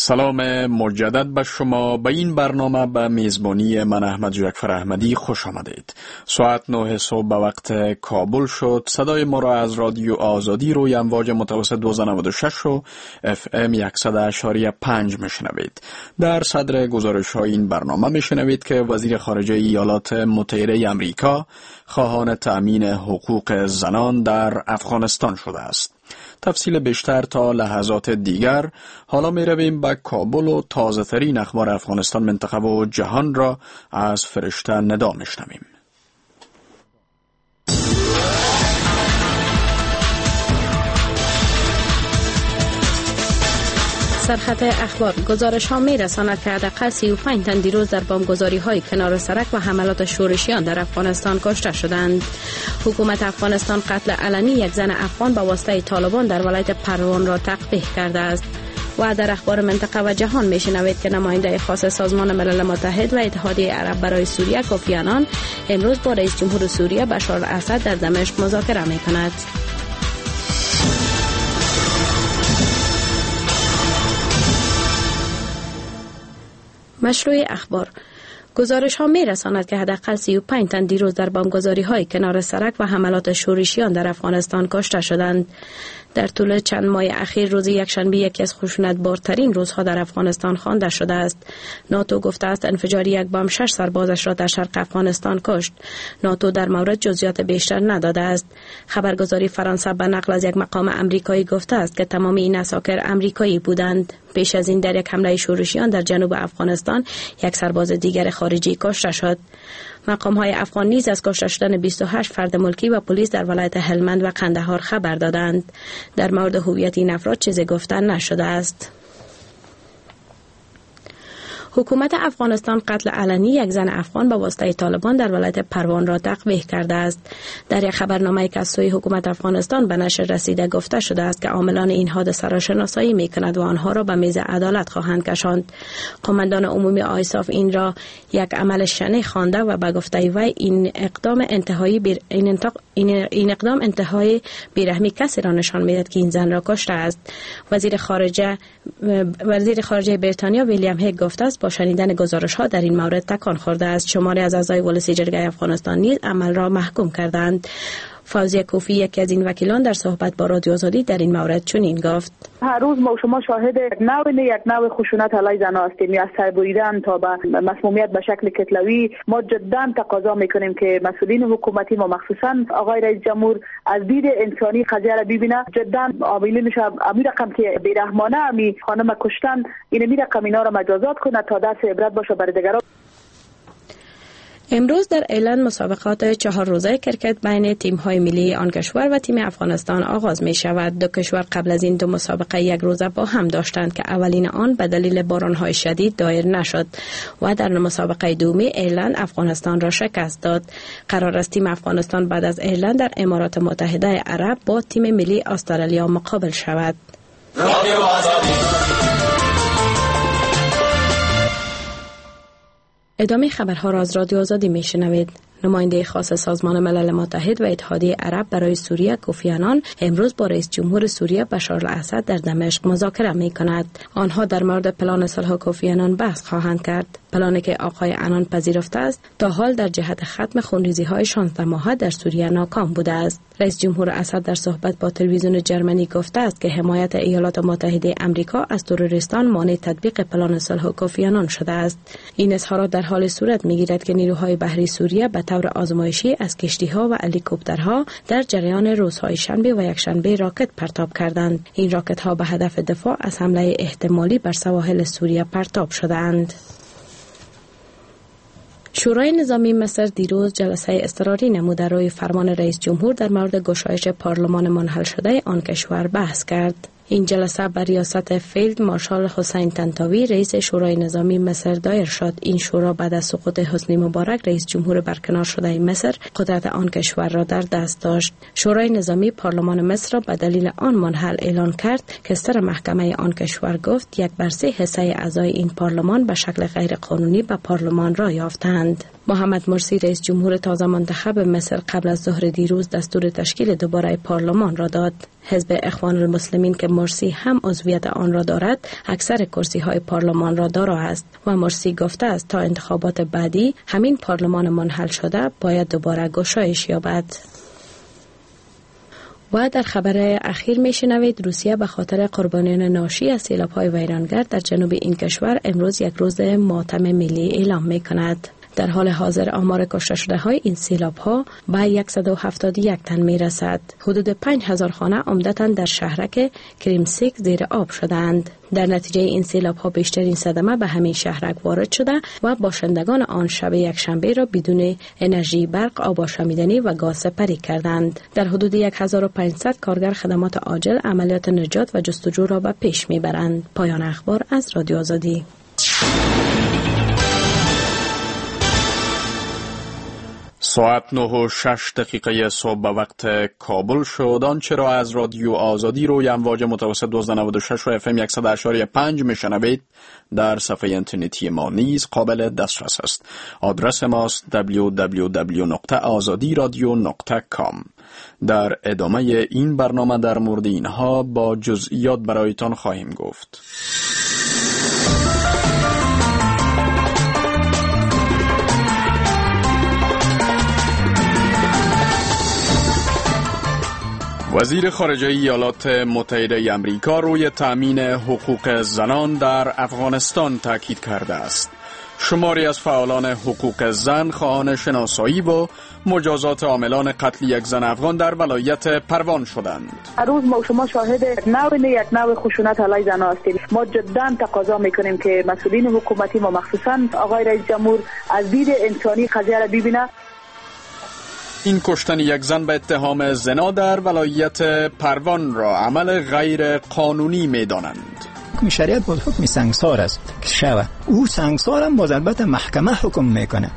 سلام مجدد به شما. به این برنامه به میزبانی من احمد جعفر احمدی خوش آمدید. ساعت 9 صبح به وقت کابل شد. صدای ما را از رادیو آزادی روی امواج متوسط 1296 و FM 100.5 میشنوید. در صدر گزارش های این برنامه میشنوید که وزیر خارجه ایالات متحده آمریکا خواهان تأمین حقوق زنان در افغانستان شده است. تفصیل بیشتر تا لحظات دیگر. حالا می رویم به کابل و تازه ترین اخبار افغانستان، منطقه و جهان را از فرشته ندا می شنویم. سرخط اخبار. گزارش ها می رساند که حداقل 35 تن دیروز در بمبگذاری های کنار سرک و حملات شورشیان در افغانستان کشته شدند. حکومت افغانستان قتل علنی یک زن افغان با واسطه طالبان در ولایت پروان را تقبیح کرده است. و در اخبار منطقه و جهان می شنوید که نماینده خاص سازمان ملل متحد و اتحادیه عرب برای سوریه کوفی عنان امروز با رئیس جمهور سوریه بشار الاسد در دمشق مذاکره می کند. مشروع اخبار. گزارش ها می رساند که حداقل 35 تن دیروز در بمبگذاری های کنار سرک و حملات شورشیان در افغانستان کشته شدند. در طول چند ماه اخیر روز یکشنبه یکی از خشونت‌بارترین روزها در افغانستان خوانده شده است. ناتو گفته است انفجار یک بمب 6 سربازش را در شرق افغانستان کشت. ناتو در مورد جزئیات بیشتر نداده است. خبرگزاری فرانسه به نقل از یک مقام امریکایی گفته است که تمام این اساکر امریکایی بودند. پیش از این در یک حمله شورشیان در جنوب افغانستان یک سرباز دیگر خارجی کشته شد. مقام‌های افغان نیز از کشته شدن 28 فرد ملکی و پلیس در ولایت هلمند و قندهار خبر دادند. در مورد هویت این افراد چیزی گفتن نشده است. حکومت افغانستان قتل علنی یک زن افغان با واسطه طالبان در ولایت پروان را تقبیح کرده است. در یک خبرنامه که از سوی حکومت افغانستان به نشر رسیده گفته شده است که عاملان این حادثه را شناسایی می‌کند و آنها را به میز عدالت خواهند کشاند. قماندان عمومی آیساف این را یک عمل شنیع خوانده و به گفته وی این اقدام انتهای بیرحمی کسی را نشان می‌دهد که این زن را کشته است. وزیر خارجه بریتانیا ویلیام هیگ گفته است با شنیدن گزارش‌ها در این مورد تکان خورده است. شماری از اعضای ولسی جرگه افغانستان نیز عمل را محکوم کردند. فوزیه کوفی یکی از این وکیلان در صحبت با رادیو آزادی در این مورد چنین گفت: هر روز ما شما شاهد یک نوع خشونت علیه زنان هستیم، از سربریدن تا به مسمومیت به شکل کتلوی. ما جدا تقاضا میکنیم که مسئولین حکومتی و مخصوصا آقای رئیس جمهور از دید انسانی قضیه را ببینه. جدا عاملینش امی رقم که بیرحمانه امی خانم کشتن این رقم اینا را مجازات کنه تا درس عبرت باشه برای دیگران. امروز در ایلند مسابقات 4 روزه کرکت بین تیم‌های ملی آن کشور و تیم افغانستان آغاز می شود. دو کشور قبل از این 2 مسابقه یک روزه با هم داشتند که اولین آن به دلیل باران‌های شدید دایر نشد و در مسابقه دومی ایلند افغانستان را شکست داد. قرار است تیم افغانستان بعد از ایلند در امارات متحده عرب با تیم ملی استرالیا مقابل شود. ادامه خبرها را از رادیو آزادی میشنوید. نماینده خاص سازمان ملل متحد و اتحادیه عرب برای سوریه کوفی عنان امروز با رئیس جمهور سوریه بشار الاسد در دمشق مذاکره می کند. آنها در مورد پلان صلح کوفی عنان بحث خواهند کرد. پلانی که آقای عنان پذیرفته است تا حال در جهت ختم خونریزی‌های 16 ماهه در سوریه ناکام بوده است. رئیس جمهور اسد در صحبت با تلویزیون جرمنی گفته است که حمایت ایالات متحده آمریکا از تروریستان مانع تطبیق پلان صلح کوفی عنان شده است. این اظهارات در حال صورت می‌گیرد که نیروهای بحری سوریه به طور آزمایشی از کشتی‌ها و هلیکوپترها در جریان روزهای شنبه و یکشنبه راکت پرتاب کردند. این راکت‌ها به هدف دفاع از حمله احتمالی بر سواحل سوریه پرتاب شدند. شورای نظامی مصر دیروز جلسه اضطراری نموده روی فرمان رئیس جمهور در مورد گشایش پارلمان منحل شده آن کشور بحث کرد. این جلسه بر ریاست فیلد مارشال حسین طنطاوی رئیس شورای نظامی مصر دایر شد. این شورا بعد از سقوط حسنی مبارک رئیس جمهور برکنار شده مصر قدرت آن کشور را در دست داشت. شورای نظامی پارلمان مصر را به دلیل آن منحل اعلان کرد که سر محکمه آن کشور گفت 1/3 حصه اعضای این پارلمان به شکل غیر قانونی به پارلمان را یافتند. محمد مرسی رئیس جمهور تازه منتخب مصر قبل از ظهر دیروز دستور تشکیل دوباره پارلمان را داد. حزب اخوان المسلمین که مرسی هم عضویت آن را دارد، اکثر کرسی های پارلمان را دارا است و مرسی گفته است تا انتخابات بعدی همین پارلمان منحل شده باید دوباره گشایش یابد. و در خبر اخیر میشنوید روسیه به خاطر قربانیان ناشی از سیلاب‌های ویرانگر در جنوب این کشور امروز یک روز ماتم ملی اعلام می‌کند. در حال حاضر آمار کشته شده های این سیلاب ها به 171 تن می رسد. حدود 5000 خانه عمدتاً در شهرک کریمسیک زیر آب شدند. در نتیجه این سیلاب ها بیشترین صدمه به همین شهرک وارد شده و باشندگان آن شب یکشنبه را بدون انرژی برق، آب آشامیدنی و گاز سپری کردند. در حدود 1500 کارگر خدمات عاجل عملیات نجات و جستجو را به پیش می برند. پایان اخبار از رادیو آزادی. ساعت 9:06 صبح به وقت کابل شد. آنچه را از رادیو آزادی روی امواج متوسط 1296 و FM 100.5 میشنوید در صفحه اینترنتی ما نیز قابل دسترس است. آدرس ماست www.azadiradio.com. در ادامه این برنامه در مورد اینها با جزئیات برایتان خواهیم گفت. وزیر خارجه ایالات متحده آمریکا روی تأمین حقوق زنان در افغانستان تاکید کرده است. شماری از فعالان حقوق زن خواهان شناسایی و مجازات عاملان قتل یک زن افغان در ولایت پروان شدند. روز ما شما شاهد یک نوع خشونت علیه زنان هستیم. ما جدا تقاضا میکنیم که مسئولین حکومتی و مخصوصا آقای رئیس جمهور از دید انسانی قضیه را ببینه. این کشتن یک زن به اتهام زنا در ولایت پروان را عمل غیر قانونی می‌دانند. حکم شریعت بود حکم سنگسار است که شوه او سنگسار هم باز البته محکمه حکم میکنه.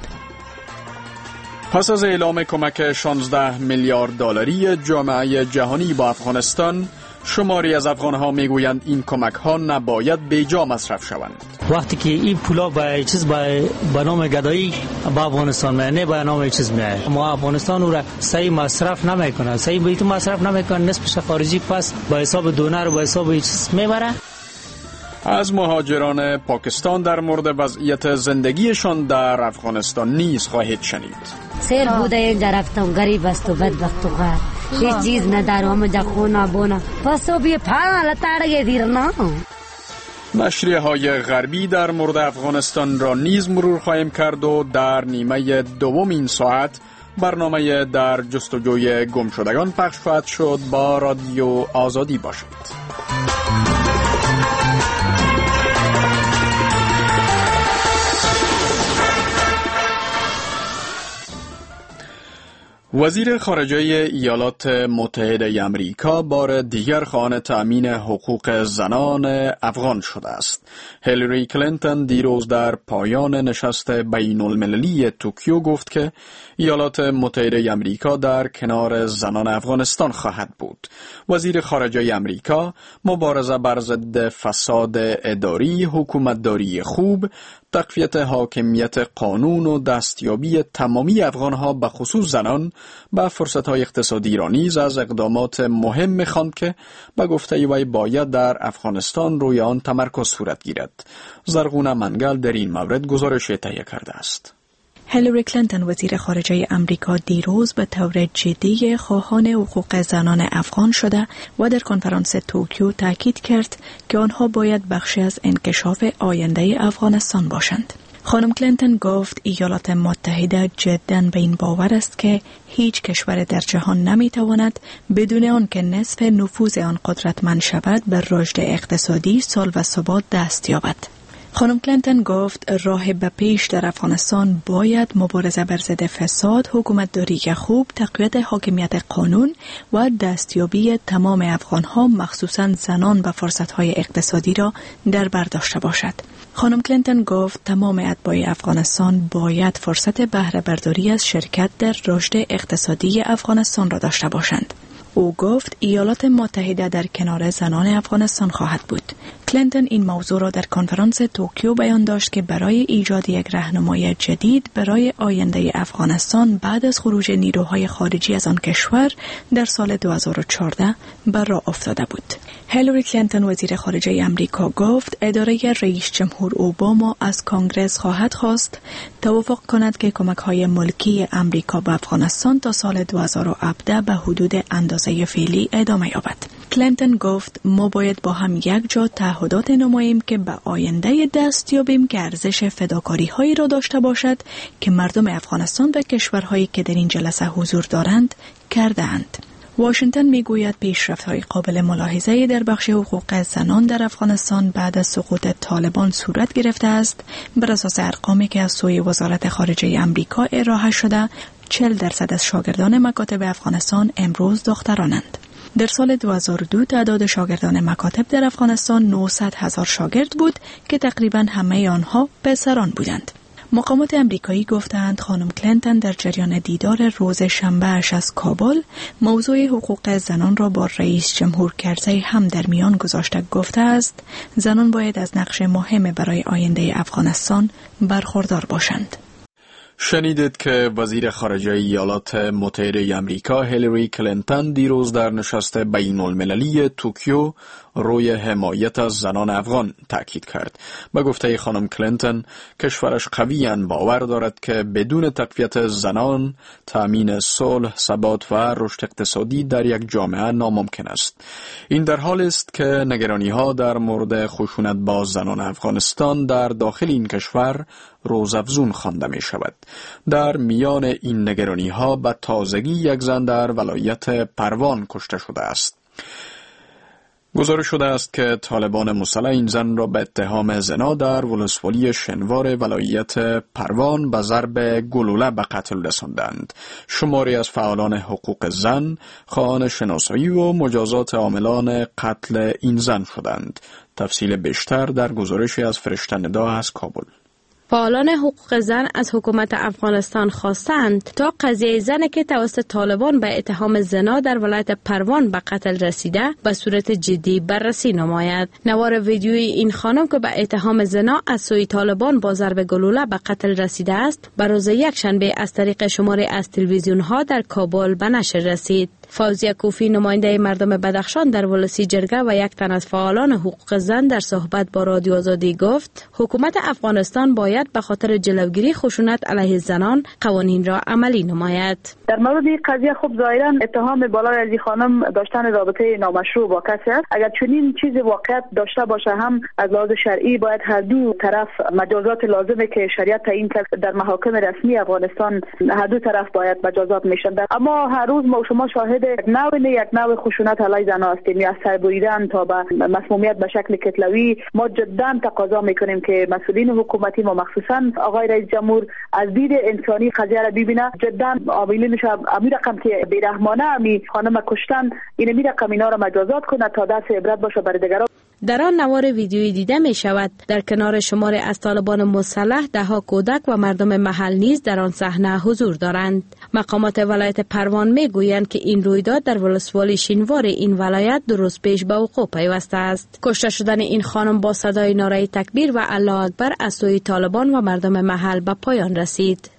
پس از اعلام کمک 16 میلیارد دلاری جامعه جهانی با افغانستان، شماری از افغان‌ها میگویند این کمک‌ها نباید بیجا مصرف شوند. وقتی که این پولا به چیز به نام گدایی به افغانستان میاد، نه به نام چیز میاد، ما افغانستان رو صحیح مصرف نمیکنه، صحیح بیت مصرف نمیکنه، نصفش خارجی پس به حساب دونر و به حساب چیز میبره. از مهاجران پاکستان در مورد وضعیت زندگیشان در افغانستان نیز خواهید شنید. سیر بوده یک رفتم غریب است و بدبخت و غر هیچ چیز ندارم جا خونا بونا پس بی پالا تارگه دیرنا. نشریه های غربی در مورد افغانستان را نیز مرور خواهیم کرد و در نیمه دوم این ساعت برنامه در جستجوی گمشدگان پخش خواهد شد. با رادیو آزادی باشید. وزیر خارجه ایالات متحده آمریکا بار دیگر خواهان تأمین حقوق زنان افغان شده است. هیلاری کلینتون دیروز در پایان نشست بین المللی توکیو گفت که ایالات متحده آمریکا در کنار زنان افغانستان خواهد بود. وزیر خارجه آمریکا مبارزه بر ضد فساد اداری، حکومتداری خوب، تقویت حاکمیت قانون و دستیابی تمامی افغانها به خصوص زنان به فرصت‌های اقتصادی را نیز از اقدامات مهم می‌خواند که به گفته وی باید در افغانستان روی آن تمرکز صورت گیرد. زرغونه منگل در این مورد گزارش تهیه کرده است. هیلاری کلینتون وزیر خارجه امریکا دیروز به طور جدی خواهان حقوق زنان افغان شده و در کنفرانس توکیو تاکید کرد که آنها باید بخشی از انکشاف آینده افغانستان باشند. خانم کلینتون گفت ایالات متحده جداً به این باور است که هیچ کشور در جهان نمیتواند بدون آنکه نصف نفوذ آن قدرتمند شود به رشد اقتصادی، صلح و ثبات دست یابد. خانم کلینتون گفت راه به پیش در افغانستان باید مبارزه بر ضد فساد، حکومتداری خوب، تقویت حاکمیت قانون و دستیابی تمام افغانها مخصوصاً زنان به فرصت‌های اقتصادی را در بر داشته باشد. خانم کلینتون گفت تمام اتباع افغانستان باید فرصت بهره برداری از شرکت در رشد اقتصادی افغانستان را داشته باشند. او گفت ایالات متحده در کنار زنان افغانستان خواهد بود. کلینتون این موضوع را در کنفرانس توکیو بیان داشت که برای ایجاد یک راهنمای جدید برای آینده افغانستان بعد از خروج نیروهای خارجی از آن کشور در سال 2014 بر راه افتاده بود. هیلاری کلینتون وزیر خارجه امریکا گفت اداره رئیس جمهور اوباما از کانگرس خواهد خواست توافق کند که کمک‌های ملکی امریکا به افغانستان تا سال 2017 به حدود اندازه فعلی ادامه یابد. کلینتون گفت ما باید با هم یک جا تعهدات نماییم که به آینده دست یابیم که ارزش فداکاری‌هایی را داشته باشد که مردم افغانستان و کشورهایی که در این جلسه حضور دارند کردند. واشنگتن میگوید پیشرفت‌های قابل ملاحظه‌ای در بخش حقوق زنان در افغانستان بعد از سقوط طالبان صورت گرفته است. بر اساس ارقامی که از سوی وزارت خارجه امریکا ارائه شده، 40% از شاگردان مکاتب افغانستان امروز دخترانند. در سال 2002 تعداد شاگردان مکاتب در افغانستان 900,000 شاگرد بود که تقریباً همه آنها پسران بودند. مقامات امریکایی گفتند خانم کلینتون در جریان دیدار روز شنبه اش از کابل موضوع حقوق زنان را با رئیس جمهور کرزی هم در میان گذاشته گفته است زنان باید از نقش مهم برای آینده افغانستان برخوردار باشند. شنیدید که وزیر خارجه ایالات متحده آمریکا هیلاری کلینتون دیروز در نشست بین المللی توکیو روی حمایت از زنان افغان تاکید کرد. به گفته خانم کلینتون کشورش قویاً باور دارد که بدون تقویت زنان تامین صلح، ثبات و رشد اقتصادی در یک جامعه ناممکن است. این در حالی است که نگرانی‌ها در مورد خشونت با زنان افغانستان در داخل این کشور روزافزون خوانده می شود. در میان این نگرانی‌ها به تازگی یک زن در ولایت پروان کشته شده است. گزارش شده است که طالبان مسلح این زن را به اتهام زنا در ولسوالی شنوار ولایت پروان به ضرب گلوله به قتل رساندند. شماری از فعالان حقوق زن خواهان شناسایی و مجازات عاملان قتل این زن شدند. تفصیل بیشتر در گزارشی از فرشته ندا از کابل. فعالان حقوق زن از حکومت افغانستان خواستند تا قضیه زنی که توسط طالبان به اتهام زنا در ولایت پروان به قتل رسیده به صورت جدی بررسی نماید. نوار ویدیوی این خانم که به اتهام زنا از سوی طالبان با ضرب گلوله به قتل رسیده است، به روز یکشنبه از طریق شماری از تلویزیون ها در کابل به نشر رسید. فوزیه کوفی نماینده مردم بدخشان در ولسی جرگه و یک تن از فعالان حقوق زن در صحبت با رادیو آزادی گفت حکومت افغانستان باید به خاطر جلوگیری خشونت علیه زنان قوانین را عملی نماید. در مورد این قضیه خب ظاهرا اتهام بالای از این خانم داشتن رابطه نامشروع با کسی است. اگر چنین چیز واقعیت داشته باشه هم از لحاظ شرعی باید هر دو طرف مجازات لازمه که شریعت تعیین کرد در محاکم رسمی افغانستان هر دو طرف باید مجازات میشن. اما هر روز ما شما شاهد یک نوع خشونت علیه زنان هستیم، از سربریدن تا به مسمومیت به شکل کتلوی. ما جدا تقاضا میکنیم که مسئولین حکومتی و مخصوصا آقای رئیس جمهور از دید انسانی قضیه را ببینه. جدا عاملینش امیر رقم که بیرحمانه امی خانم کشتن این امیر رقم اینا را مجازات کنه تا دست عبرت باشه برای دیگران. در آن نوار ویدیویی دیده می شود در کنار شمار از طالبان مسلح دهها کودک و مردم محل نیز در آن صحنه حضور دارند. مقامات ولایت پروان می گویند که این رویداد در ولسوالی شینوار این ولایت 2 روز پیش به وقوع پیوسته است. کشته شدن این خانم با صدای نعره تکبیر و الله اکبر از سوی طالبان و مردم محل به پایان رسید.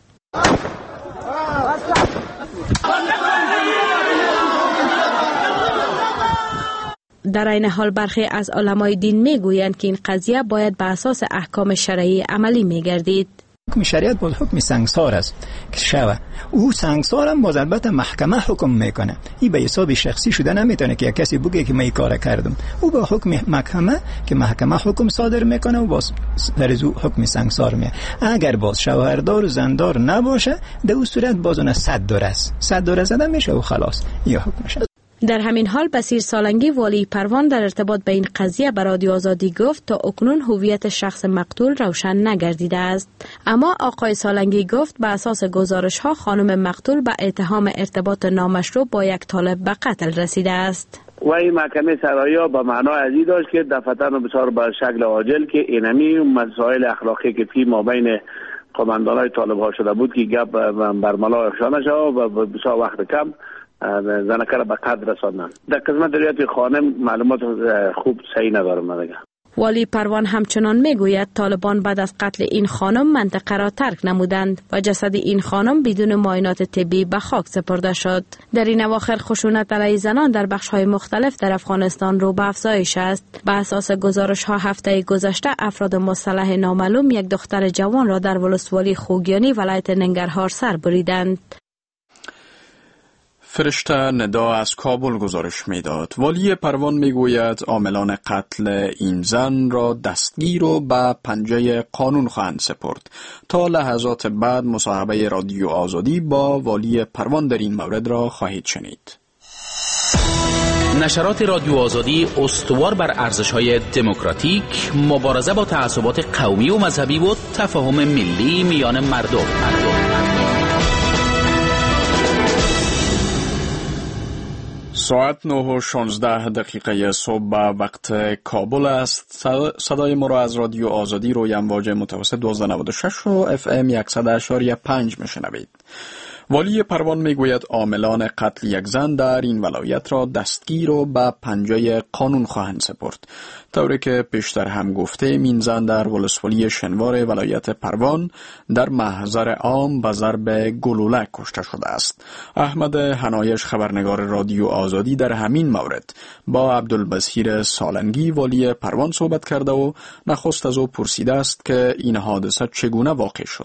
در این حال برخی از علمای دین میگویند که این قضیه باید به اساس احکام شرعی عملی میگردید. حکم شریعت با حکم سنگسار است که شوه او سنگسار هم باز البته محکمه حکم میکنه. این به حساب شخصی شده نمیتونه که کسی بگه که من این کار کردم. او با حکم محکمه که محکمه حکم صادر میکنه و باز در زو حکم سنگسار میه. اگر باز شوهردار و زندار نباشه در اون صورت باز اون 100 دور است. 100 دور زده میشه و خلاص یا حکمش. در همین حال بصیر سالنگی والی پروان در ارتباط به این قضیه به رادیو آزادی گفت تا اکنون هویت شخص مقتول روشن نگردیده است. اما آقای سالنگی گفت به اساس گزارش ها خانم مقتول به اتهام ارتباط نامشروع با یک طالب به قتل رسیده است. و این محکمه سرایا به معنای ازی داشت که دفتر بسیار به شکل عاجل که اینمی مسائل اخلاقی که فی ما بین قماندانای طالب ها شده بود که گپ برملا افشانه شد و بسیار وقت کم زنکه را به قتل رساندن. در قسمت ریاض خانم معلومات خوب صحیح ندارم دیگه. والی پروان همچنان میگوید طالبان بعد از قتل این خانم منطقه را ترک نمودند و جسد این خانم بدون معاینات طبی به خاک سپرده شد. در این اواخر خشونت علیه زنان در بخش‌های مختلف در افغانستان رو به افزایش است. به اساس گزارش‌ها هفته گذشته افراد مسلح نامعلوم یک دختر جوان را در ولسوالی خوگیانی ولایت ننگرهار سر بریدند. فرشته ندا از کابل گزارش میداد. والی پروان میگوید عاملان قتل این زن را دستگیر و به پنجه قانون خواهند سپرد. تا لحظات بعد مصاحبه رادیو آزادی با والی پروان در این مورد را خواهید شنید. نشرات رادیو آزادی استوار بر ارزش‌های دموکراتیک، مبارزه با تعصبات قومی و مذهبی و تفاهم ملی میان مردم. ساعت 9:16 صبح به وقت کابل است. صدای ما را از رادیو آزادی روی امواج متوسط 1296 و FM 100.5 میشنوید. والی پروان میگوید عاملان قتل یک زن در این ولایت را دستگیر و به پنجه قانون خواهند سپرد. طوری که پیشتر هم گفته این زن در ولسوالی شنوار ولایت پروان در محضر عام به ضرب گلوله کشته شده است. احمد حنایش خبرنگار رادیو آزادی در همین مورد با عبدالبصیر سالنگی والی پروان صحبت کرده و نخست از او پرسیده است که این حادثه چگونه واقع شد.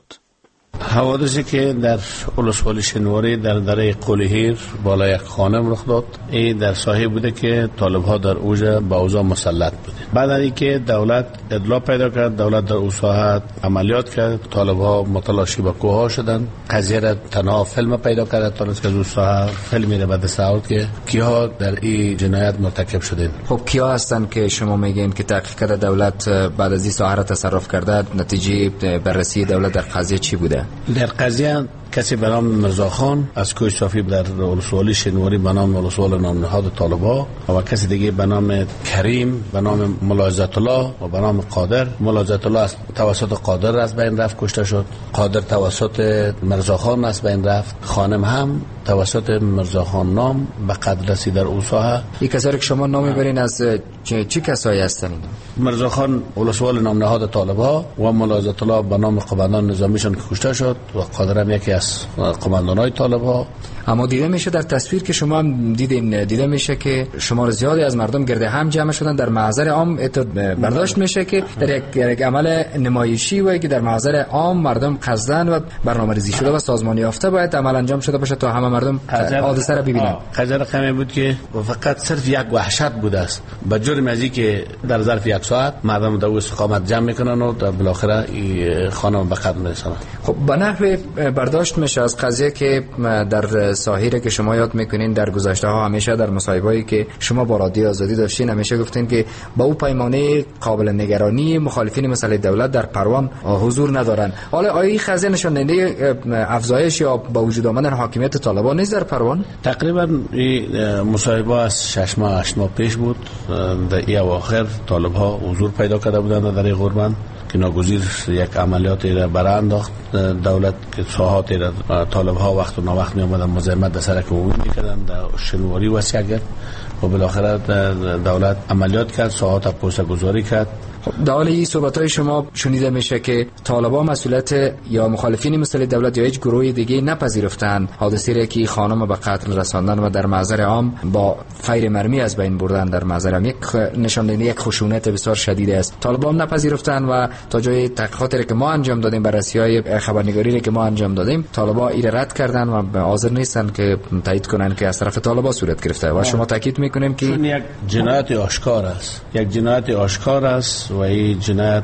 حوادثی که در ولسوالی شنواری در دره قلیهیر بالا یک خانم رخ داد، این در ساحه بوده که طالب‌ها در اوج با اوضاع مسلط بوده. بعد از اینکه دولت اطلاع پیدا کرد، دولت در اون ساحه عملیات کرد، طالب‌ها متلاشی به کوه‌ها شدند. قضیه را تنها فیلم پیدا کرد تا از اون ساحه فیلمی را به دست آورد که کیها در این جنایت مرتکب شدند. خب کیا هستند که شما میگین که تحقیقات دولت بعد از این ساحه را تصرف کرده؟ نتیجه بررسی دولت در قضیه چی بوده؟ در قضیه کسی به نام مرزاخان از کوه صافی در ولسوالی شنواری به نام ولسوال نام نهاد طالبا و کسی دیگه به نام کریم به نام ملاحظت الله و به نام قادر. ملاحظت الله توسط قادر از بین رفت کشته شد، قادر توسط مرزاخان از بین رفت، خانم هم توسط مرزاخان نام به قتل رسید در اون ساحه. این کسایی که شما نام میبرین از چه کسایی هستن؟ مرزاخان ولسوال نام نهاد طالبا و ملاحظت الله به نام قماندان نظامیشون که کشته شد و قادر هم یکی از قماندانای طالبا. اما دیده میشه در تصویر که شما هم دیده میشه که شمار زیادی از مردم گرد هم جمع شدن در محضر عام. برداشت میشه که در یک عمل نمایشی و که در محضر عام مردم قصدن و برنامه‌ریزی شده و سازمانی یافته باید عمل انجام شده باشه تا همه مردم حادثه را ببینن. قضیه رقمی بود که فقط صرف یک وحشت بوده است به جرم از که در ظرف یک ساعت مردم در استقامت جمع میکنن و در بالاخره خانم به قتل میرسونن. خب به نحو برداشت میشه از قضیه که در ساحره که شما یاد میکنین در گذشته ها همیشه در مصاحبه‌ای که شما با رادیو آزادی داشتین همیشه گفتین که با او پیمانه قابل نگرانی مخالفین مسئله دولت در پروان حضور ندارن. حالا آیا این قضیه نشان دهنده افزایش یا با وجود آمدن حاکمیت طالبان نیست در پروان؟ تقریبا این مصاحبه از 6 ماه 8 ماه پیش بود. در این اواخر طالب‌ها حضور پیدا کرده بودند در غربند که ناگزیر یک عملیاتی را برای انداخت دولت که ساحات را طالب‌ها وقت و ناوقت می آمدن مزاحمت در سرک عمومی می‌کردن، در شنواری وسیع کرد و بالاخره دولت عملیات کرد، ساحات پوسته گذاری کرد. در حال این صحبت‌های شما شنیده میشه که طالبان مسئولیت یا مخالفین مسئله دولت یا هیچ گروه دیگه نپذیرفتن حادثه را که خانم به قتل رساندن و در محضر عام با فیر مرمی از بین بردن در محضر عام یک نشان دهنده یک خشونت بسیار شدید است. طالبان نپذیرفتن و تا جای تحقیقاتی که ما انجام دادیم، بررسی‌های خبرنگاری که ما انجام دادیم، طالبان این رد کردن و حاضر نیستن که تایید کنن که از طرف طالبان صورت گرفته و شما تاکید میکنیم که یک جنایت آشکار است، یک جنایت آشکار است و این جنایت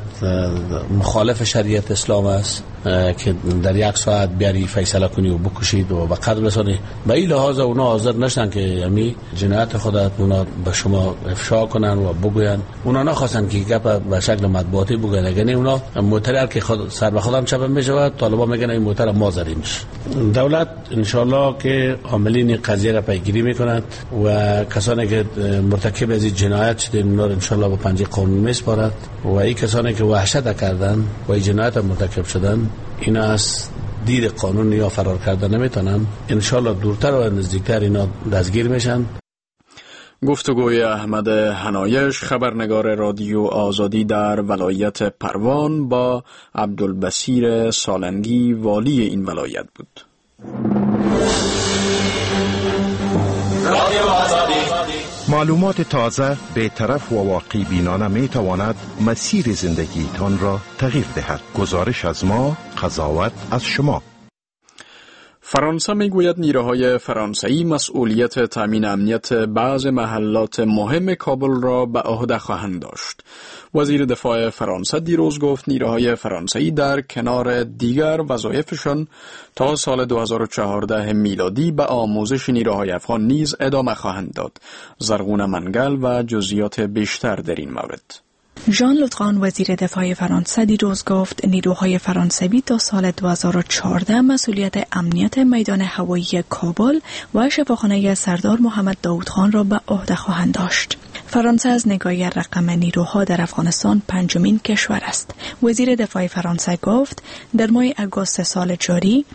مخالف شریعت اسلام است که در یک ساعت بیاری فیصله کنی و بکشید و به قتل رسانی. به این لحاظ اونا حاضر نشدن که یعنی جنایت خودت اونا به شما افشا کنن و بگوین. اونا نخواستن که گپ به شکل مطبوعاتی بگن، یعنی اونا موتر که خود سر به خودم چپ میشه، طالبان میگن این موتر ما زدیمش. دولت ان شاء الله که عاملین قضیه را پیگیری میکند و کسانی که مرتکب از این جنایت شدن اونا ان شاء الله به پنجه قانون میسپارد و این کسانی که وحشت کردن و این جنایت مرتکب شدن اینا از دید قانون یا فرار کردن نمیتونن. انشالله دورتر و نزدیکتر اینا دستگیر میشن. گفتگوی احمد حنایش، خبرنگار رادیو آزادی در ولایت پروان، با عبدالبصیر سالنگی، والی این ولایت بود. معلومات تازه، بی‌طرف و واقعی بینانه می تواند مسیر زندگیتان را تغییر دهد. گزارش از ما، قضاوت از شما. فرانسه میگوید نیروهای فرانسوی مسئولیت تامین امنیت بعض محلات مهم کابل را به عهده خواهند داشت. وزیر دفاع فرانسه دیروز گفت نیروهای فرانسوی در کنار دیگر وظایفشان تا سال 2014 میلادی به آموزش نیروهای افغان نیز ادامه خواهند داد. زرغون منگل و جزئیات بیشتر در این مورد. ژان لوتران وزیر دفاع فرانسه دیروز گفت نیروهای فرانسوی تا سال 2014 مسئولیت امنیت میدان هوایی کابل و شفاخانه سردار محمد داود خان را به عهده خواهند داشت. فرانسه از نگاه رقم نیروها در افغانستان پنجمین کشور است. وزیر دفاع فرانسه گفت در ماه آگوست سال جاری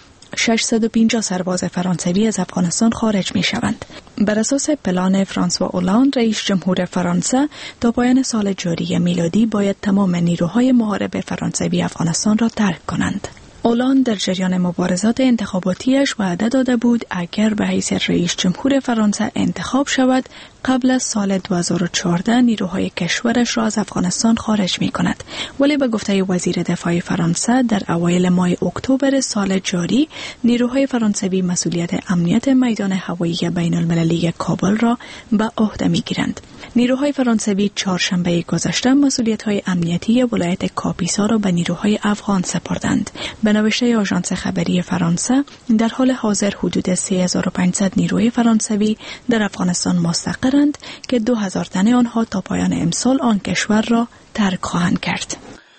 650 سرباز فرانسوی از افغانستان خارج می شوند. بر اساس پلان فرانسوا اولاند رئیس جمهور فرانسه تا پایان سال جاری میلادی باید تمام نیروهای محارب فرانسوی افغانستان را ترک کنند. اولاند در جریان مبارزات انتخاباتیش وعده داده بود اگر به حیث رئیس جمهور فرانسه انتخاب شود قبل از سال 2014 نیروهای کشورش را از افغانستان خارج می کند. ولی به گفته وزیر دفاع فرانسه در اوایل ماه اکتبر سال جاری نیروهای فرانسوی مسئولیت امنیت میدان هوایی بین المللی کابل را به عهده می گیرند. نیروهای فرانسوی چهارشنبه گذشته مسئولیت‌های امنیتی ولایت کاپیسا را به نیروهای افغان سپردند. به نوشته آژانس خبری فرانسه در حال حاضر حدود 3500 نیروی فرانسوی در افغانستان مستقرند که 2000 تن آنها تا پایان امسال آن کشور را ترک خواهند کرد.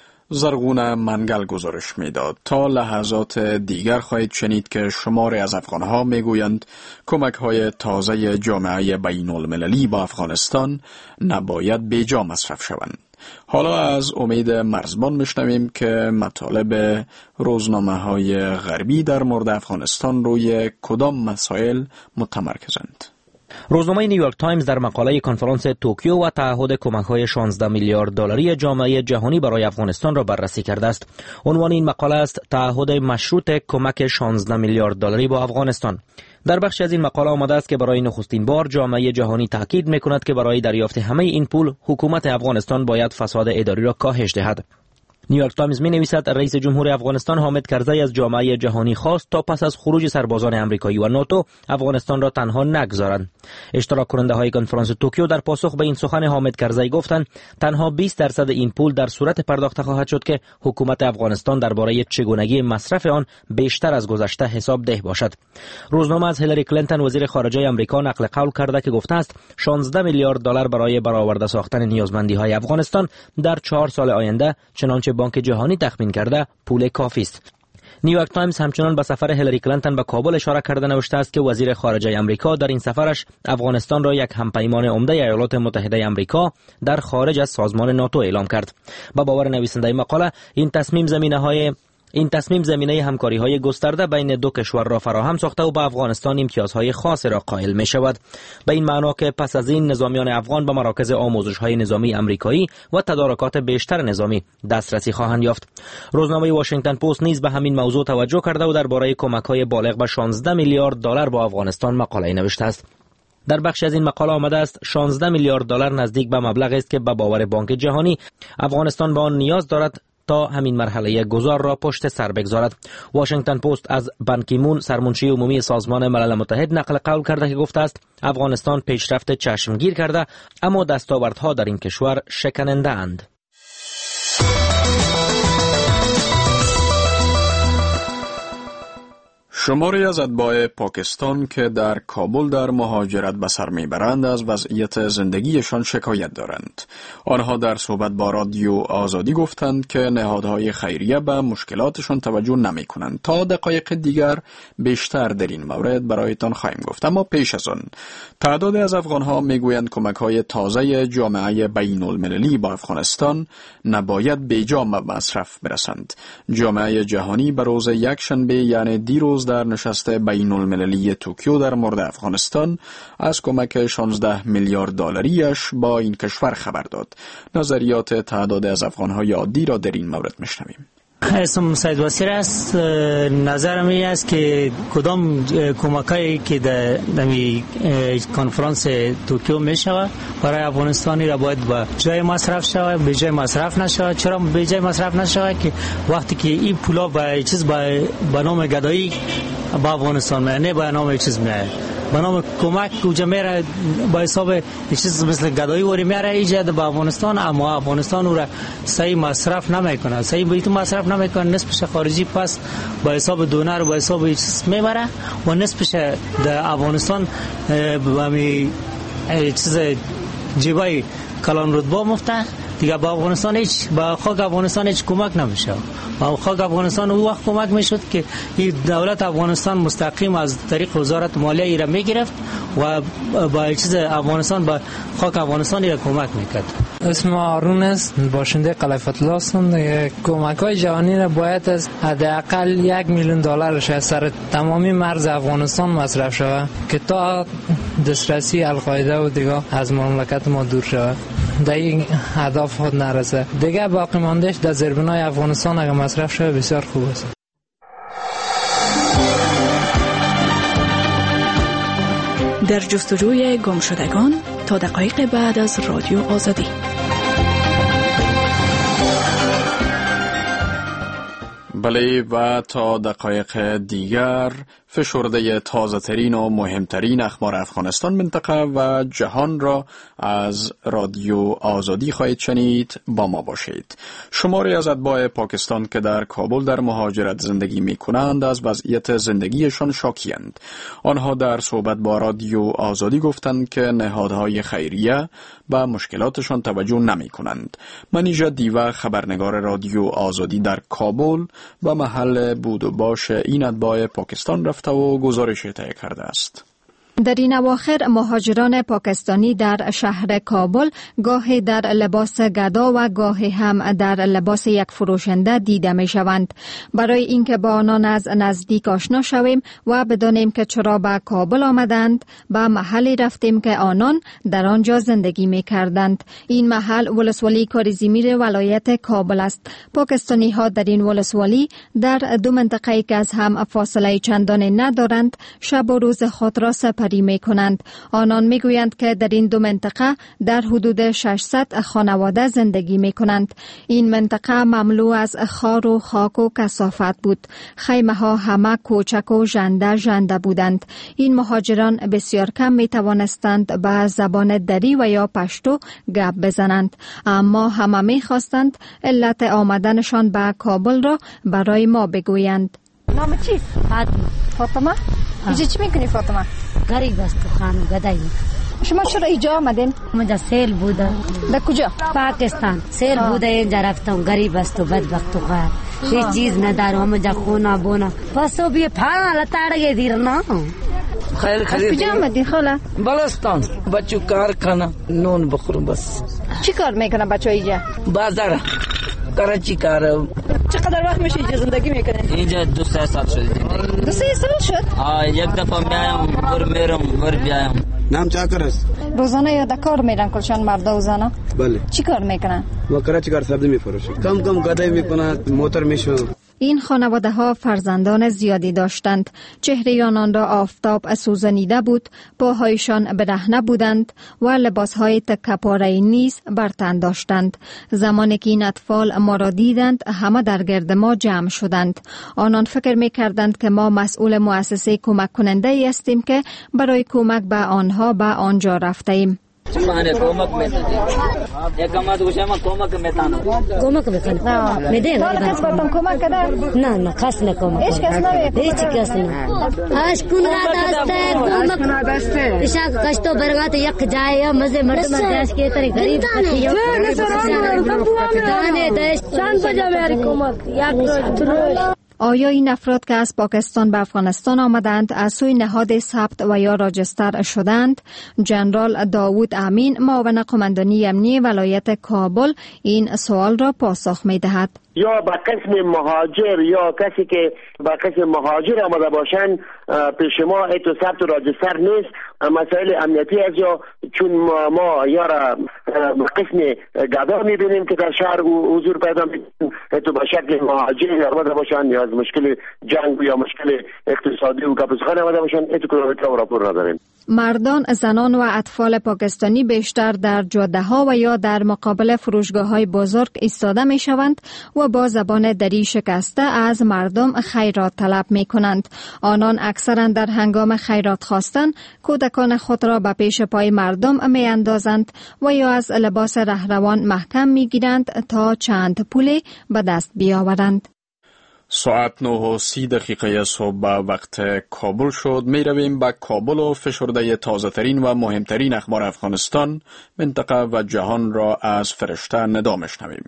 زرغون منگل گزارش میداد. تا لحظات دیگر خواهید شنید که شماری از افغانها میگویند کمک‌های تازه جامعه بین المللی با افغانستان نباید بیجا مصرف شوند. حالا از امید مرزبان میشنویم که مطالب روزنامه‌های غربی در مورد افغانستان روی کدام مسائل متمرکزند. روزنامه نیویورک تایمز در مقاله کنفرانس توکیو و تعهد کمک‌های 16 میلیارد دلاری جامعه جهانی برای افغانستان را بررسی کرده است. عنوان این مقاله است تعهد مشروط کمک 16 میلیارد دلاری با افغانستان. در بخش از این مقاله آمده است که برای نخستین بار جامعه جهانی تاکید می‌کند که برای دریافت همه این پول حکومت افغانستان باید فساد اداری را کاهش دهد. نیویورک تایمز می‌نویسد رئیس جمهور افغانستان حامد کرزی از جامعه جهانی خواست تا پس از خروج سربازان آمریکایی و ناتو افغانستان را تنها نگذارند. اشتراک کننده‌های کنفرانس توکیو در پاسخ به این سخن حامد کرزی گفتند تنها 20% این پول در صورت پرداخت خواهد شد که حکومت افغانستان درباره چگونگی مصرف آن بیشتر از گذشته حساب ده باشد. روزنامه از هیلاری کلینتون وزیر خارجه آمریکا نقل قول کرده که گفته است 16 میلیارد دلار برای برآورده ساختن نیازمندی‌های افغانستان در 4 سال آینده چنانچه بانک جهانی تخمین کرده پول کافی است. نیویورک تایمز همچنان به سفر هیلاری کلینتون به کابل اشاره کرده نوشته است که وزیر خارجه آمریکا در این سفرش افغانستان را یک همپیمان عمده ایالات متحده آمریکا در خارج از سازمان ناتو اعلام کرد. با باور نویسنده مقاله این تصمیم زمینه همکاری‌های گسترده بین دو کشور را فراهم ساخته و به افغانستان امتیازهای خاص را قائل می شود. به این معنا که پس از این نظامیان افغان به مراکز آموزش‌های نظامی آمریکایی و تدارکات بیشتر نظامی دسترسی خواهند یافت. روزنامه واشنگتن پست نیز به همین موضوع توجه کرده و درباره کمک‌های بالغ به 16 میلیارد دلار با افغانستان مقاله نوشته است. در بخش از این مقاله آمده است 16 میلیارد دلار نزدیک به مبلغی است که به باور بانک جهانی افغانستان به آن نیاز دارد تا همین مرحله گذار را پشت سر بگذارد. واشنگتن پست از بان کی مون سرمنشی عمومی سازمان ملل متحد نقل قول کرده که گفته است افغانستان پیشرفت چشمگیر کرده اما دستاوردها در این کشور شکننده اند. شماری از اتباع پاکستان که در کابل در مهاجرت به سر میبرند از وضعیت زندگیشان شکایت دارند. آنها در صحبت با رادیو آزادی گفتند که نهادهای خیریه به مشکلاتشان توجه نمی کنند. تا دقایق دیگر بیشتر در این مورد برایتان خواهیم گفت. اما پیش از آن تعداد از افغانها میگویند کمک‌های تازه جامعه بین المللی با افغانستان نباید بیجا مصرف برسند. جامعه جهانی به روز یکشنبه یعنی دیروز در نشست بین المللی توکیو در مورد افغانستان از کمک 16 میلیارد دلاریش با این کشور خبر داد. نظریات تعداد از افغانهای عادی را در این مورد میشنویم. اسم سید وزیر است. نظرم این است که کدام کمکایی که در کنفرانس توکیو می شود برای افغانستانی را باید به جای مصرف شود، به جای مصرف نشود. چرا به جای مصرف نشود؟ که وقتی که این پولا به نام گدایی به افغانستان میاد، نه به نام چیز میاد، به نام کمک کجا میره با حساب چیز مثل گدایی وری میاره ایجاد به افغانستان، اما افغانستان او را صحیح مصرف نمیکنه، صحیح بیت مصرف نمیکنه، نصفش خارجی پس با حساب دونر و با حساب چیز میبره و نصفش در افغانستان همین چیز جیبای کلان رتبه مفته دیگه. با افغانستان با خاک افغانستان هیچ کمک نمیشه. با خاک افغانستان او وقت کمک میشد که این دولت افغانستان مستقیم از طریق وزارت مالیه ایرا میگرفت و با چیز افغانستان با خاک افغانستان ایرا کمک میکرد. اسم هارون است، باشنده قلعه فتح هستم. کمک‌های جهانی را باید از حداقل 1 میلیون دلارش از سر تمامی مرز افغانستان مصرف شود که تا دسترسی القاعده و دیگه از مملکت ما دور شود. در این هدف خود نرسه دیگه. باقی ماندهش در زیربنای افغانستان اگر مصرف شود بسیار خوب است. در جستجوی گم شدگان تا دقایق بعد از رادیو آزادی. بله و تا دقایق دیگر فشرده تازه ترین و مهمترین اخبار افغانستان، منطقه و جهان را از رادیو آزادی خواهید شنید. با ما باشید. شماری از اتباع پاکستان که در کابل در مهاجرت زندگی می کنند از وضعیت زندگیشان شاکی‌اند. آنها در صحبت با رادیو آزادی گفتند که نهادهای خیریه به مشکلاتشان توجه نمی کنند. منیژه دیوه، خبرنگار رادیو آزادی در کابل، به محل بود و باش این اتباع پاکستان رفته و گزارش تهیه کرده است. در این اواخر مهاجران پاکستانی در شهر کابل گاهی در لباس گدا و گاهی هم در لباس یک فروشنده دیده می شوند. برای اینکه با آنان از نزدیک آشنا شویم و بدانیم که چرا به کابل آمدند، به محلی رفتیم که آنان در آنجا زندگی می کردند. این محل ولسوالی کاریزمیر ولایت کابل است. پاکستانی ها در این ولسوالی در دو منطقه که از هم فاصله چندانی ندارند شب و روز خود را سپری می کنند. آنان می گویند که در این دو منطقه در حدود 600 خانواده زندگی می کنند. این منطقه مملو از خار و خاک و کثافت بود. خیمه ها همه کوچک و ژنده بودند. این مهاجران بسیار کم می توانستند به زبان دری و یا پشتو گپ بزنند، اما همه می خواستند علت آمدنشان به کابل را برای ما بگویند. نام چی؟ فاطمه. اینجا چی میکنی فاطمه؟ غریب است تو خانم گدایی. شما چرا اینجا آمدین؟ مجا سیل بوده. در کجا؟ پاکستان. سیل بوده اینجا رفتم. غریب است و بدبخت و خواهد. هیچ چیز ندارم. مجا خونا بونا. پسو بیا پانا لطاڑگه دیر نا. خیلی خیلی. کجا آمدین خاله؟ بلستان. بچو کار کنم. نون بخورم بس. چی کار میکنه بچه اینجا؟ بازار. کراچی کارم. چقدر وقت میشه اینجا زندگی میکنین؟ اینجا 2-3 سال شد. 2-3 سال شد؟ یک دفعه میایم ور میرم ور بیایم. نام چاکر است. روزانه یا کار میرن کلشان مردا و زنا؟ بله. چی کار میکنن؟ ما کراچی کار سبزی میفروشیم. کم گدایی میکنن، موتور میشون. این خانواده ها فرزندان زیادی داشتند. چهره آنان را آفتاب سوزانیده بود، پاهایشان برهنه بودند و لباسهای تکه پاره‌ای نیز بر تن داشتند. زمانی که این اطفال ما را دیدند، همه در گرد ما جمع شدند. آنان فکر می‌کردند که ما مسئول مؤسسه کمک کننده ای هستیم که برای کمک به آنها به آنجا رفتیم. خانه کمک می‌دادی یک کماد گوشه ما کمک می‌تانم کمک می‌کنم میده کس برتون کمک کرده؟ نه کس نکمک هیچ کس نمی‌کنه هیچ کس نه آش کون را دسته کمک اشاق کشتو برگات یک جای مزه مردم داش کے تری غریب کھیو دانے داش چند بجا میاری کمک یک روز. آیا این افراد که از پاکستان به افغانستان آمدند از سوی نهاد ثبت و یا راجستر شدند؟ جنرال داوود امین معاون قماندانی امنی ولایت کابل این سوال را پاسخ می دهد. یا به قسم مهاجر یا کسی که به قسم مهاجر آمده باشند پیش ما اتو ثبت و راجستر نیست. مسائل امنیتی از یا چون ما یا را به قسم گدا میبینیم که در شهر حضور پیدا میکنیم اتو به شکل مهاجر آمده باشند یا از مشکل جنگ یا مشکل اقتصادی و کپسخانه آمده باشند اتو کلومتر راپور نداریم. مردان، زنان و اطفال پاکستانی بیشتر در جاده ها و یا در مقابل فروشگاه های بزرگ ایستاده می شوند و با زبان دری شکسته از مردم خیرات طلب می کنند. آنان اکثرا در هنگام خیرات خواستن کودکان خود را به پیش پای مردم می اندازند و یا از لباس رهروان محکم می گیرند تا چند پولی به دست بیاورند. ساعت 9:30 صبح به وقت کابل شد. می رویم به کابل و فشرده تازه ترین و مهمترین اخبار افغانستان، منطقه و جهان را از فرشته ندا میشنویم.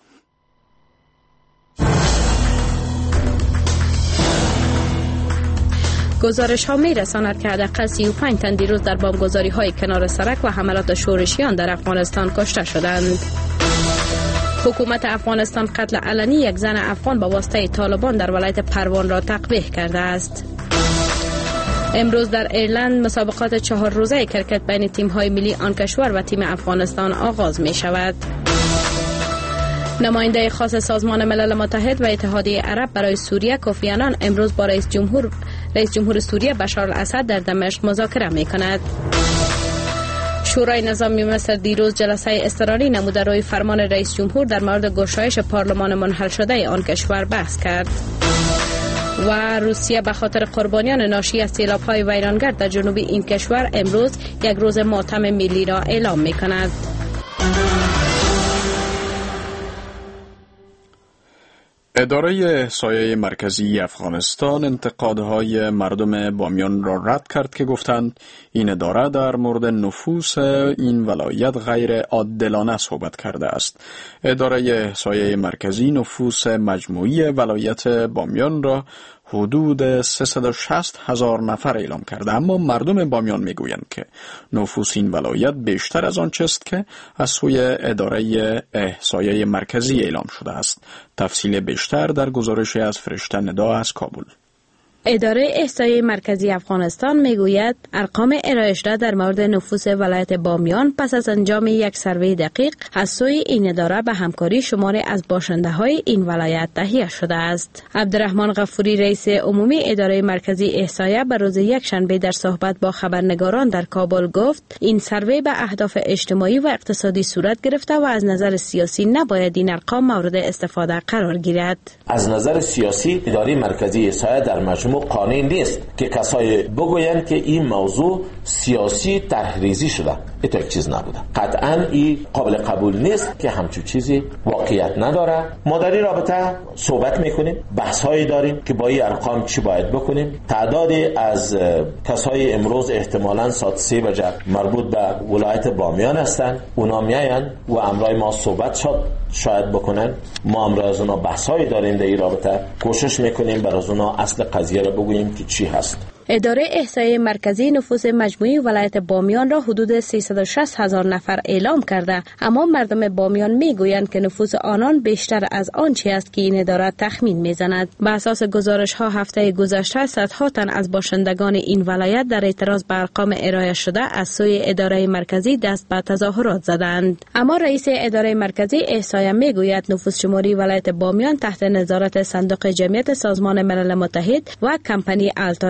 گزارش ها می رساند که حداقل 35 تن دیروز در بمبگذاری های کنار سرک و حملات شورشیان در افغانستان کشته شدند. حکومت افغانستان قتل علنی یک زن افغان با واسطه طالبان در ولایت پروان را تقبیح کرده است. امروز در ایرلند مسابقات 4 روزه کرکت بین تیم های ملی آن کشور و تیم افغانستان آغاز می شود. نماینده خاص سازمان ملل متحد و اتحادیه عرب برای سوریه کوفی عنان امروز با رئیس جمهور سوریه بشار الاسد در دمشق مذاکره می کند. شورای نظامی مصر دیروز جلسه اضطراری نموده روی فرمان رئیس جمهور در مورد گشایش پارلمان منحل شده آن کشور بحث کرد. و روسیه به خاطر قربانیان ناشی از سیلاب‌های ویرانگر در جنوب این کشور امروز یک روز ماتم ملی را اعلام می کند. اداره احصایه مرکزی افغانستان انتقادهای مردم بامیان را رد کرد که گفتند این اداره در مورد نفوس این ولایت غیر عادلانه صحبت کرده است. اداره احصایه مرکزی نفوس مجموعی ولایت بامیان را حدود 360,000 نفر اعلام کرده، اما مردم بامیان میگویند که نفوس این ولایت بیشتر از آنچه است که از سوی اداره احصایه مرکزی اعلام شده است. تفصیل بیشتر در گزارش از فرشته ندا از کابل. اداره احصایه مرکزی افغانستان میگوید ارقام ارائه شده در مورد نفوس ولایت بامیان پس از انجام یک سروی دقیق از سوی این اداره به همکاری شماری از باشنده های این ولایت تهیه شده است. عبدالرحمن غفوری رئیس عمومی اداره مرکزی احصایه به روز یکشنبه در صحبت با خبرنگاران در کابل گفت این سروی به اهداف اجتماعی و اقتصادی صورت گرفته و از نظر سیاسی نباید این ارقام مورد استفاده قرار گیرد. از نظر سیاسی اداره مرکزی احصایه در مجموع قانع نیست که کسایی بگویند که این موضوع سیاسی تحریزی شده. این یک چیز نبوده. قطعاً این قابل قبول نیست که همچون چیزی واقعیت نداره. ما در این رابطه صحبت میکنیم، بحث‌هایی داریم که با این ارقام چی باید بکنیم. تعدادی از کسایی امروز احتمالاً ساعت 3 بجه مربوط به ولایت بامیان هستند، اونا میاین و امرای ما صحبت شاید بکنن. ما امروز اونا بحث‌هایی داریم در این رابطه، کوشش میکنیم برای اونا اصل قضیه را بگوییم که چی هست. اداره احصایه مرکزی نفوس مجموعی ولایت بامیان را حدود 360,000 نفر اعلام کرده، اما مردم بامیان میگویند که نفوس آنان بیشتر از آنچه است که این اداره تخمین میزند. به اساس گزارش ها هفته گذشته صدها تن از باشندگان این ولایت در اعتراض به ارقام ارائه شده از سوی اداره مرکزی دست به تظاهرات زدند. اما رئیس اداره مرکزی احصایه میگوید نفوس شماری ولایت بامیان تحت نظارت صندوق جمعیت سازمان ملل متحد و کمپانی التای انجام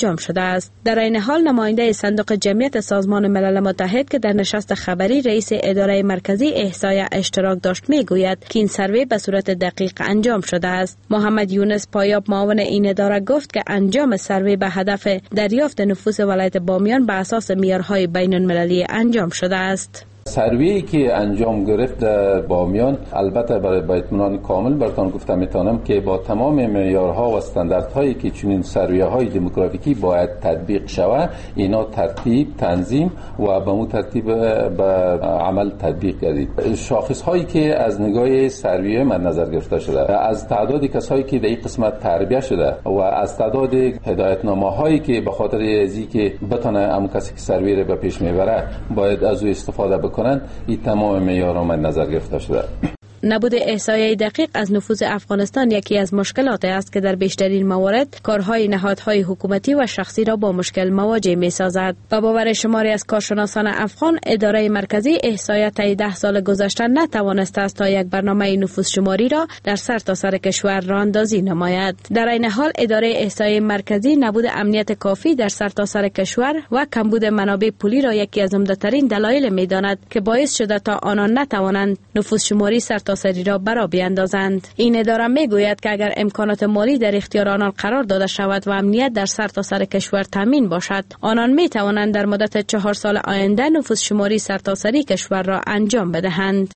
انجام شده است. در این حال نماینده صندوق جمعیت سازمان ملل متحد که در نشست خبری رئیس اداره مرکزی احصای اشتراک داشت میگوید که این سروی به صورت دقیق انجام شده است. محمد یونس پایاب معاون این اداره گفت که انجام سروی به هدف دریافت نفوس ولایت بامیان به اساس معیارهای بین المللی انجام شده است. سروی که انجام گرفت در بامیان البته برای اطمینان کامل براتون گفتم میتونم که با تمام معیارها و استانداردهایی که چنین سروی‌های دموگرافیکی باید تطبیق شود اینا ترتیب تنظیم و به مو ترتیب به عمل تطبیق گردید. شاخص‌هایی که از نگاه سروی من نظر گرفته شده از تعداد کسایی که در این قسمت تربیت شده و از تعداد هدایتنامه‌هایی که به خاطر ازی که بتونه اون کسی که سروی رو به پیش میبره باید از او استفاده بکنه این تمام معیارها من نظر گرفته شده. نبود احصایه دقیق از نفوذ افغانستان یکی از مشکلات است که در بیشترین موارد کارهای نهادهای حکومتی و شخصی را با مشکل مواجه می سازد. با باور شماری از کارشناسان افغان، اداره مرکزی احصایه طی 10 سال گذشته نتوانسته است تا یک برنامه نفوس شماری را در سرتاسر کشور راه اندازی نماید. در این حال اداره احصایه مرکزی نبود امنیت کافی در سرتاسر کشور و کمبود منابع پولی را یکی از عمده‌ترین دلایل می داند که باعث شده تا آنان نتوانند نفوس شماری سرتاسری را برا بیاندازند. این اداره میگوید که اگر امکانات مالی در اختیار آنان قرار داده شود و امنیت در سرتاسر کشور تامین باشد، آنان می توانند در مدت 4 سال آینده نفوس شماری سرتاسری کشور را انجام بدهند.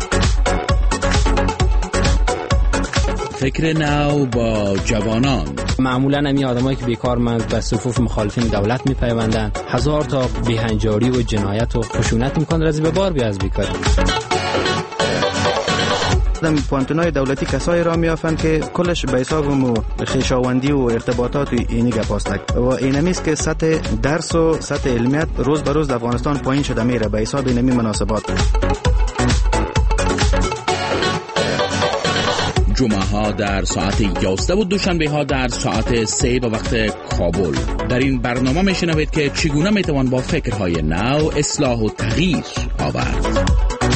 فکر نو با جوانان. معمولا همی آدمایی که بیکارمند به صفوف مخالفین دولت میپیوندند. 1000 تا بیهنجاری و جنایت و خشونت امکان رازی به بار بیا از بیکاری. در پانتونای دولتی کسایی را میافند که کلش به حساب خویشاوندی و ارتباطات اینی گپاستک و اینمیست که سطح درس و سطح علمیت روز به روز در افغانستان پایین شده میره به حساب اینمی مناسبات. جمعه ها در ساعت 11 و دوشنبه ها در ساعت 3 به وقت کابل. در این برنامه میشنوید که چگونه میتوان با فکرهای نو اصلاح و تغییر آورد.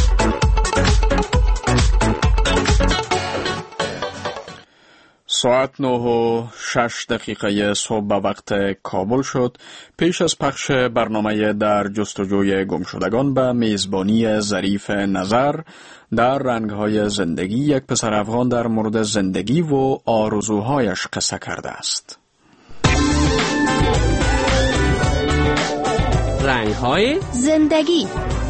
ساعت 9:06 صبح به وقت کابل شد. پیش از پخش برنامه در جستجوی گمشدگان به میزبانی ظریف نظر در رنگهای زندگی، یک پسر افغان در مورد زندگی و آرزوهایش قصه کرده است. رنگهای زندگی.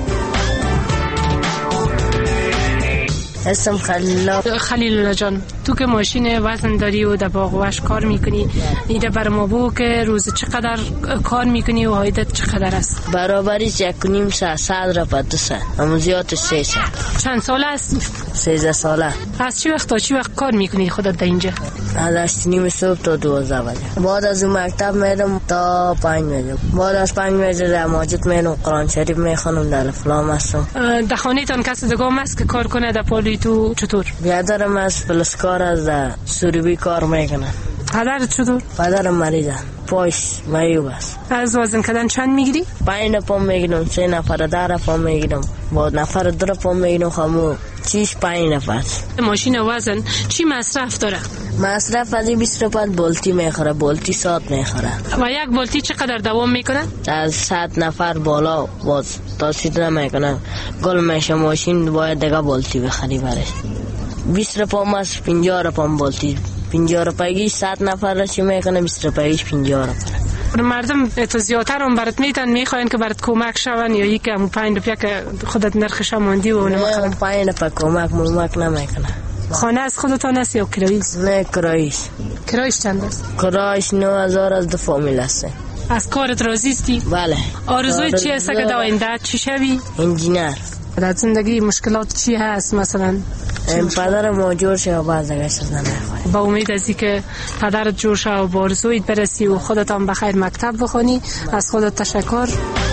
اسم خلیل الله جان، تو که ماشین وزن داری و در باغ وش کار میکنی، ایده بر ما بگو که روز چقدر کار میکنی و عایدت چقدر است؟ برابریش 1.5 ساعت را با 2 ساعت، اما زیادش 3 ساعت. چند سال است؟ 13 ساله. از چی وقت تا چی وقت کار میکنی خودت در اینجا؟ از 8:30 صبح تا 12 بجه. بعد از اون مکتب میرم تا 5 بجه. بعد از 5 بجه در مسجد میرم قرآن شریف میخونم، در فلام هستم. در خانه تان کسی دگام است که کار کنه در پولی تو چطور؟ بیادرم از پلسکار از سوریبی کار میکنه. پدرت چطور؟ پدرم مریضه، پایش معیوب است. از وزن کردن چند میگیری؟ 5 پام میگیرم، 3 نفر 10 پام میگیرم، با نفر 2 پام میگیرم، خمو 5 نفر. ماشین وزن چی مصرف داره؟ مصرف از 20 روپیه بولتی میخوره، بولتی ساعت میخوره. و یک بولتی چقدر دوام میکنه؟ از 100 نفر بالا باز تاسید نمیکنه. گل میشه ماشین باید دیگه بولتی بخری برش. 20 روپیه از 50 روپیه بولتی. 50 روپیه 100 نفر را چی میکنه؟ 20 روپیه 50 روپیه. مردم تو زیادتر هم برات میخواین که برات کمک شون یا یک هم 5 روپیه که خودت نرخش ماندی و نمیخوام 5 روپیه کمک نمیکنه. خانه از خودتان است یا کرایی؟ نه کراییش. کراییش چند است؟ کراییش 9000 از 2 فامیل است. از کارت راضی هستی؟ بله. آرزوی چی است که در آینده چی شوی؟ انجینر. در زندگی مشکلات چی هست مثلا؟ پدر ما جور شه و باز دیگه چیز نمیخواد. با امید از اینکه پدرت جور شه و با آرزویت برسی و خودت هم بخیر مکتب بخونی، از خودت تشکر.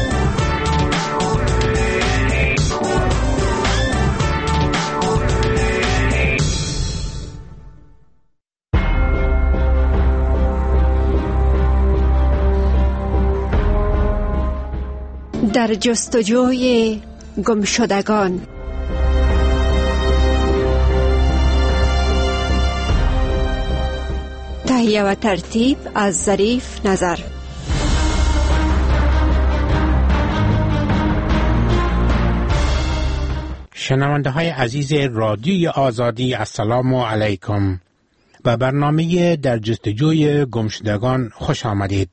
در جستجوی گمشدگان. تهیه و ترتیب از ظریف نظر. شنونده های عزیز رادیوی آزادی، السلام علیکم. به برنامه در جستجوی گمشدگان خوش آمدید.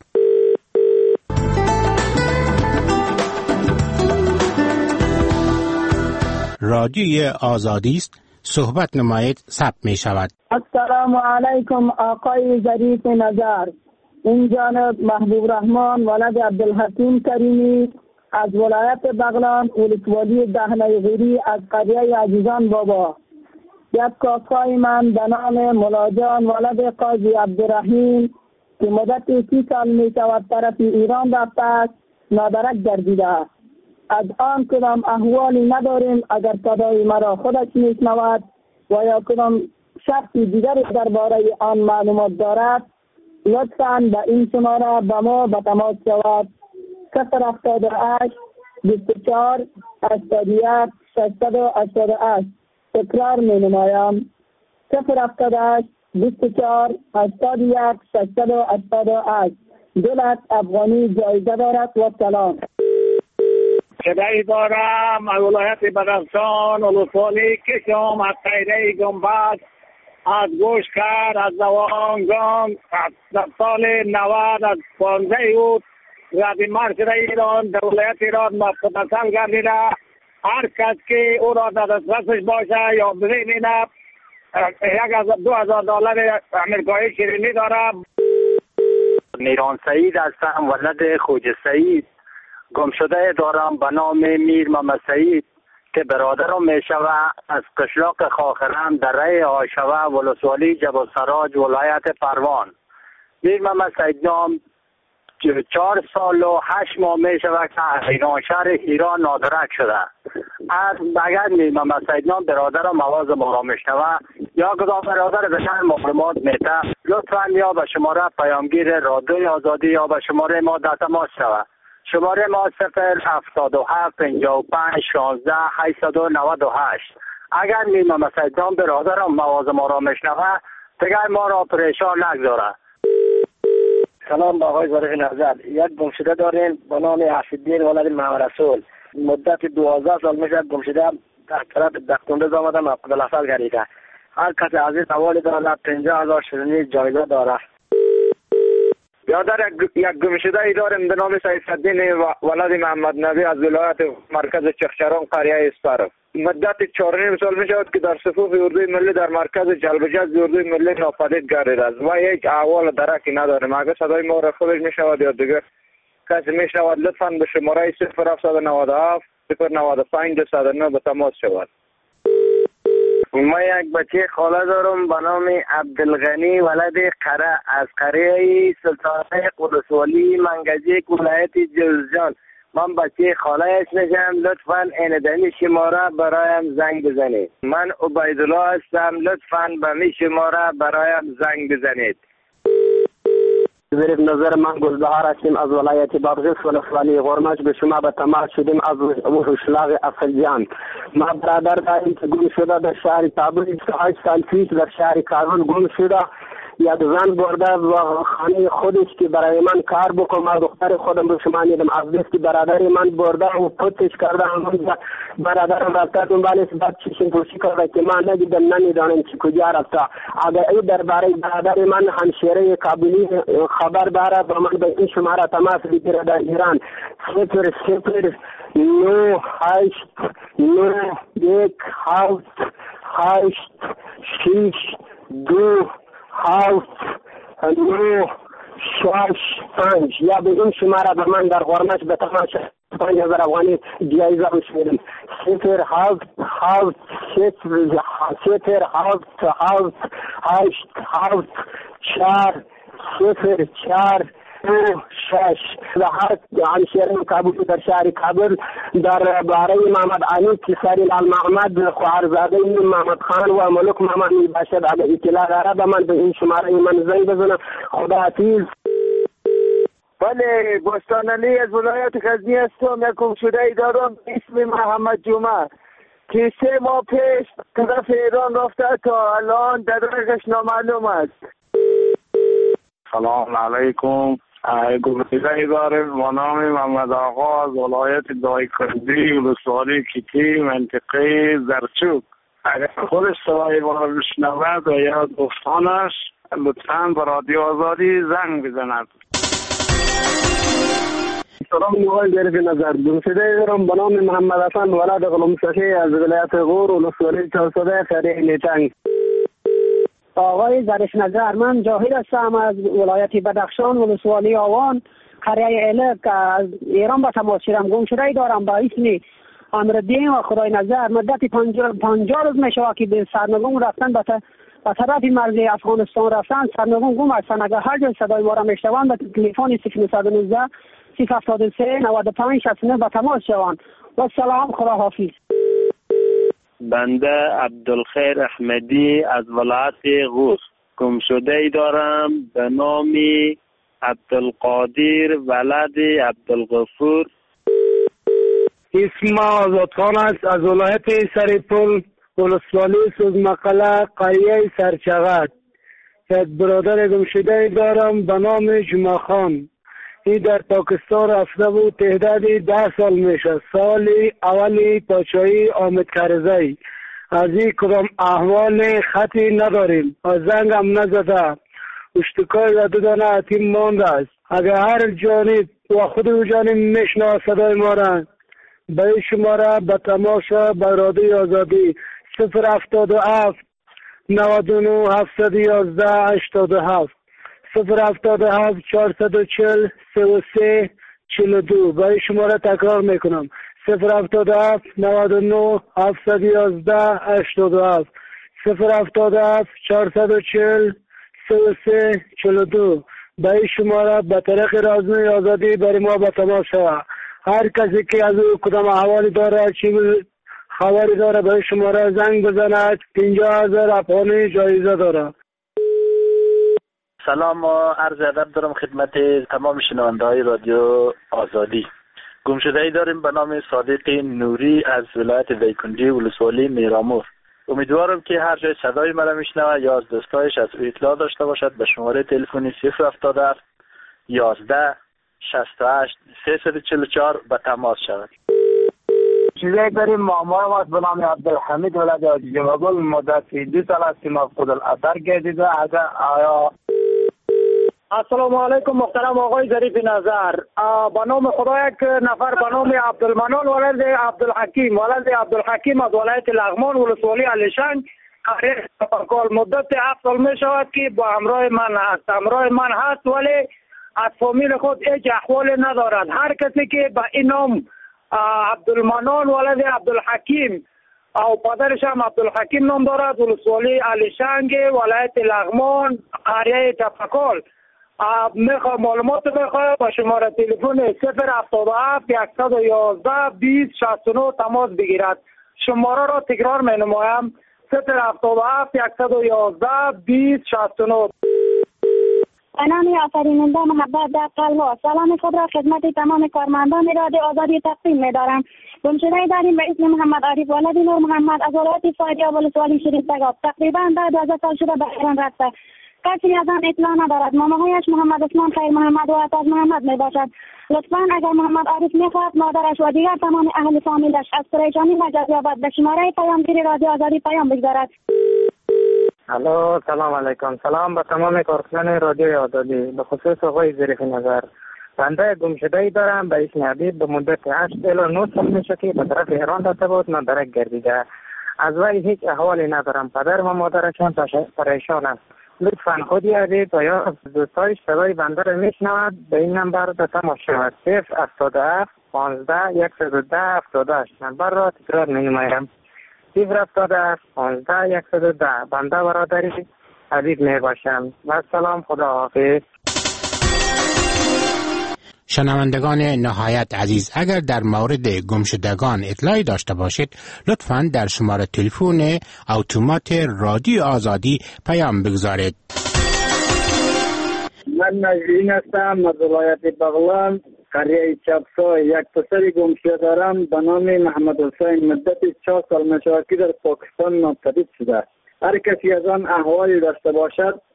رادیوی آزادی است، صحبت نمایید ثبت می شود. السلام علیکم آقای ظریف نظر. این جانب محبوب رحمان ولد عبدالحکیم کریمی از ولایت بغلان ولسوالی دهنه غیری از قریه عزیزان بابا. یک کاکای من به نام ملاجان ولد قاضی عبدالرحیم که مدت 30 سال می شود طرف ایران رفته است نادرک گردیده است. از آن کدام احوالی نداریم، اگر صدای مرا خودش میشنود و یا کدام شخصی دیگری درباره آن معلومات دارد لطفاً به این شماره به ما به تماس شود. 078 24 81 688. تکرار می نمایم 078 24 81 688. دولت افغانی جایزه دارد و سلام. صدایی دارم از ولایت بدخشان ولسوالی کشم از خیره گنبد از گوشکر از زوانگان در سال 90 از 15 اوت رد مرشد ایران در ولایت ایران مفتدسل گردیده. هر کس که او را در دسترسش باشه یا ببینه $2,000 امریکایی شیرینی دارم. میران سعید هستم ولد خوج سعید. گم شده دارم به نام میر محمد سعید که برادرم می شود از قشلاق خاخرم در ره آشوه ولسوالی جبل سراج ولایت پروان. میر محمد سعید نام 4 سال و 8 ماه می شود که ایران شهر ایران نادرک شده. اگر میر محمد سعید نام برادرم آواز ما را میشنوه یا کدام برادر بشن معلومات میده لطفا یا به شماره پیامگیر رادیوی آزادی یا به شماره ما در تماس شود. شماره ما 077 55 16 898. اگر میر محمد سعید نام برادرم آواز ما را میشنوه دیگر ما را پریشان نگذاره. سلام با آقای ظریف نظر. یک گمشده داریم به نام حفیدالدین ولد محمد رسول. مدت 12 سال میشه گمشده در طرف دختندز آمدم عبدالحسن گریده. هر کسی عزیز حوالی دارد 50,000 شیرینی جایزه دارد. یادر یک گمشده ای داریم به نام سیفالدین ولد محمد نبی از ولایت مرکز چخچران قریه اسپرف. مدت 4.5 سال می شود که در صفوف اردوی ملی در مرکز جلب جذب اردوی ملی ناپدید گردیده است و یک احوال درکی نداریم. اگر صدای ما را خودش می شود یا دیگر کسی می شود لطفاً به شماره 0797 095 209 به تماس شود. ما یک بچه خاله دارم به نام عبدالغنی ولد قره از قریه سلطانه ولسوالی منگجیک ولایت جوزجان. من بچه خالهش میشم. لطفاً این دمی شماره برایم زنگ بزنید. من عبیدالله هستم. لطفاً به می شماره برایم زنگ بزنید. ظریف نظر من گلبهار هستیم از ولایت بادغیس ولسوالی غرمش. به شما به تماس شدیم از وحشلاق اصلیان. ما برادر داریم که گم شده در شهر کابل 28 سال پیش در شهر کابل گم شده. یک زن برده و خانه خودش که برای من کار بکنم از دختر خودم به شما نیدم از دست که برادر من برده و پتش کرده همونجا برادرم رفته دنبالش بعد چشم پوشی کرده که من ندیدم نمیدانم که کجا رفته. اگر ای درباره برادر من همشیره کابلی خبر داره با من به این شماره تماس بگیره در ایران 00 98 91 7 8 6 2 7 9 6 5 یا به این شماره به من در غرمش به تماس 5,000 افغانی جایزه بشمیدم. 07 7 6 0 7 7 8 7 4 0 4 6 و هر همشیرین کابلی در شهر کابل در باره محمد علی کسری لال محمد خواهرزاده محمد خان و ملک محمد می باشد اگر اطلاع داره به من به این شماره من زنگ بزنه. خدا حافظ. بله بستان علی از ولایت غزنی هستم. یک گمشده ای دارم اسم محمد جمعه که 3 ماه پیش طرف ایران رفته تا الان دادرش نامعلوم است. سلام علیکم. گمشده داریم به نام محمد آقا از ولایت دایکنډي ولسوالی کیتی منطقه زرچوب. اگر خودش صدای ما را بشنود و یا دوستانش لطفاً به رادیو آزادی زنگ بزند. سلام آقای ظریف نظر. گمشده دارم به نام محمد حسن ولد قلمسکی از ولایت غور ولسوالی چهارصده قریه نیتنگ. آقای ظریف نظر، من جاهد هستم از ولایت بدخشان ولسوالی آوان قریه الک از ایران به تماس شدم. گمشده دارم با اسم امرالدین و خدای نظر. مدت 50 روز می شود که به سرنگون رفتن به طرف مرز افغانستان رفتن. سرنگون گم هستن. اگر هر جای صدای ما را می شوند به تلفن 0919 073 95 69 به تماس شوند. و سلام، خدا حافظ. بنده عبدالخیر احمدی از ولایت غور. گمشده دارم به نام عبدالقادر ولد عبدالغفور. اسم آزادخان است از ولایت سریپل ولسوالی سوزمقله قریه سرچغت. یک برادر گمشده دارم به نام جمعه خان. این در پاکستان رفته بود. تعداد 10 سال میشه. سال اولی پادشاهی حامد کرزی. از این کدام احوال خطی نداریم. از زنگ هم نزده. اشتکای و 2 دانه حتیم مانده است. اگر هر جانب و خود او جانب میشنه صدای ما را به شماره به تماشا به رادیو آزادی 077 99 711 87 077 440 33 42. برای شماره تکرار میکنم 077 99 711 87 077 440 33 42. برای شماره به طریق رادیو آزادی برای ما به تماس شود. هر کسی که از او کدام احوالی داره چی خبری داره برای شماره زنگ بزند. 50,000 افغانی جایزه داره. سلام و عرض ادب دارم خدمت تمام شنونده های رادیو آزادی. گمشده داریم به نام صادق نوری از ولایت دایکنډي ولسوالی میرامور. امیدوارم که هر جای صدای مرا میشنوه یا از دوستایش از اطلاع داشته باشد به شماره تلفنی 077 11 68 344 به تماس شود. چیزایی داریم معمارم است به نام عبدالحمید ولد جمعگل. مدت 2 سال است که مفقود الاثر گردیده. اگر آیا السلام علیکم محترم آقای ظریف نظر. به نام خدا یک نفر به نام عبدالمنان ولد عبدالحکیم از ولایت لغمان ولسوالی علیشنگ قریه تفکال. مدت 7 سال می شود که با همراه من هست ولی از فامیل خود هیچ احوال ندارد. هر کسی که به این نام عبدالمنان ولد عبدالحکیم او پدرش هم عبدالحکیم نام دارد ولسوالی علیشنگ ولایت لغمان قریه تفکال میخواه معلومات میخواه با شماره تلفن 077 111 20 69 تماس بگیرد. شماره را تکرار می نمایم 077 111 20 69. به نام آفریننده محبت در قلبا سلام خود را خدمت تمام کارمندان رادیو آزادی تقدیم می دارم. گمشده داریم به اسم محمد عارف ولد نور محمد از ولایت فاریاب ولسوالی شریف تگاب. تقریبا 12 سال شده به ایران رفته. کسی از آن اطلاع ندارد. ماماهایش محمد عثمان خیر محمد و عطاز محمد می باشد. لطفاً اگر محمد عارف میخواهد مادرش و دیگر تمام اهل فامیلش از پریشانی نجات یابد به شماره پیامگیر رادیو آزادی پیام بگذارد. الو سلام علیکم. سلام به تمام کارکنان رادیو آزادی به خصوص آقای ظریف نظر. بنده گمشده‌ای دارم به اسم حبیب. به مدت 8 سال و 9 سال میشه که به طرف ایران رفته بود. مدرک گردیده. از وی هیچ احوالی ندارم. پدر و مادرشان پریشان است. لطفاً خودی عزیز و یا دوستایش صدای بنده رو میشنود به این نمبر به تماس شود 077 15 110 78. نمبر را تکرار می‌نمایم 077 15 110. بنده برادری حبیب میباشم. و سلام، خدا حافظ. شنوندگان نهایت عزیز، اگر در مورد گمشدگان اطلاعی داشته باشید لطفاً در شماره تلفن اتومات رادیو آزادی پیام بگذارید. من نجرین هستم از ولایت بغلان قریه چپسا. یک پسر گمشده دارم به نام محمد حسین. مدت 4 سال میشود که در پاکستان ناپدید شده. هر کسی از آن احوالی داشته باشد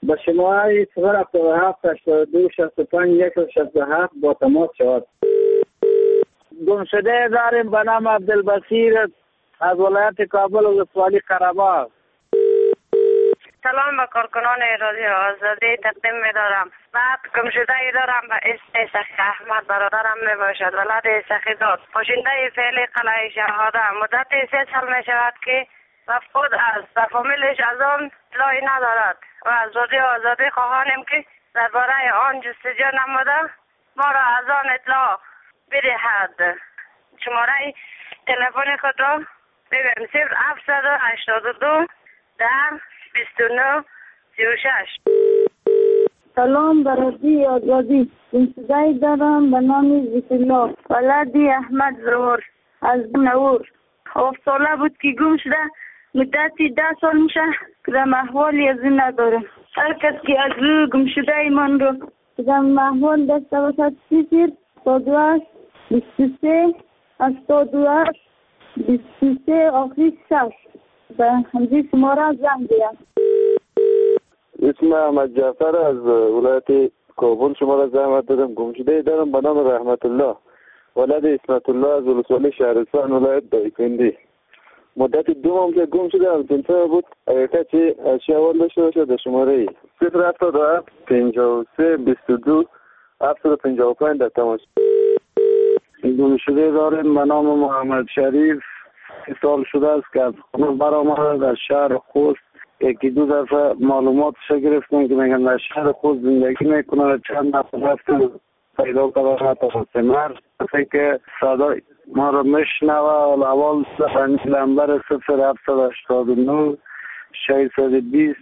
به شماره 077 82 65 167 با تماس شود. گمشده داریم به نام عبدالبصیر از ولایت کابل و ولسوالی قره‌باغ. سلام به کارکنان رادیو آزادی تقدیم می‌دارم. بعد گمشده دارم به اسم سخی احمد برادرم می باشد، ولد سخی داد، پاشنده فعلی قلعه شهاده. مدت 3 سال می شود که مفقود است و فامیلش از آن اطلاعی ندارد و از رادیو آزادی خواهانیم که درباره آن جستجو نموده ما را از آن اطلاع بدهد. شماره تلفن خود را بگویم 0782 10 29 36. سلام به رادیو آزادی. گمشده دارم به نام ذکر الله، ولدی احمد زور از نور. 7 ساله بود که گم شده، مدتی 10 سال میشه که در احوالی از این نداره. هر کس که از روی گم شده ایمان رو که در احوال دسته باشد 0 22 23 22 آخری 6 به همزی شماره زنگ دیم. اسم احمد جعفر از ولایت کابل شماره زحمت دارم. گمشده دارم به نام رحمت الله، ولد اسمت الله از ولسوالی شهرستان ولایت دایکنی. مدت 2 ماه که گم شده از تنطه بود. اگر کسی اشیا اول داشته باشه در شماره 077 53 22 755 در تماس. گمشده داریم به نام محمد شریف. 30 سال شده است که از خونه برآمده در شهر خوست. 1-2 دفعه معلوماتش گرفتیم که میگن در شهر خوست زندگی میکنه. چند نفر رفتن پیدا کردن تا سمر که صدای ما رو میشنوه. اول لمبر 0789 620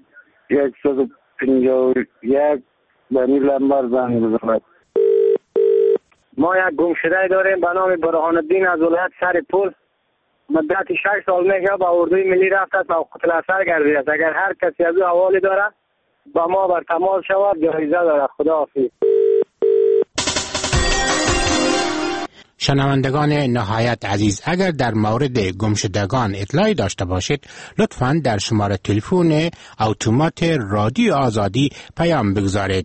151 به این لمبر زنگ بزند. ما یک گمشده داریم به نام برهان الدین از ولایت سرپل. مدت 6 سال میشه با اردوی ملی رفت است و قتل اثر گردیده است. اگر هر کسی از او حوالی داره با ما بر تماس شود، جایزه داره. خداحافظ. شنوندگان نهایت عزیز، اگر در مورد گمشدگان اطلاعی داشته باشید لطفاً در شماره تلفن اتومات رادیو آزادی پیام بگذارید.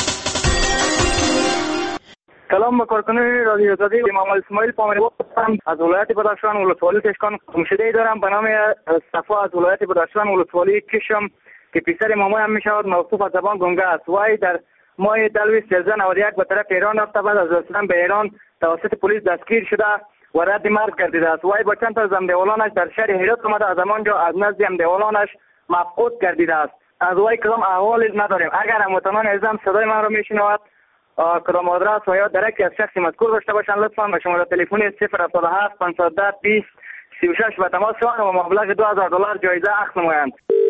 سلام به کارکنان رادیو آزادی. محمد اسماعیل پامری هستم از ولایت بدخشان ولسوالی کشکان. گمشده‌ای دارم به نام صفا از ولایت بدخشان ولسوالی کشم که پسر مامایم میشود، موصوف از زبان گنگه است. وای در ماه دلوی 1391 به طرف ایران رفته، بعد از رسیدن به ایران توسط پلیس دستگیر شده و رد مرگ گردیده است. وای با چند تا از همدیوالانش در شهر هرات آمده، از همانجا از نزد همدیوالانش مفقود گردیده است. از وای کدام احوالی نداریم. اگر هموطنان عزیزم صدای من را میشنوند، کدام آدرس و یا درکی از شخصی مذکور داشته باشند، لطفاً به شماره تلفن 077 510 20 36 به تماس شوند و مبلغ $2000 جایزه اخذ نمایند.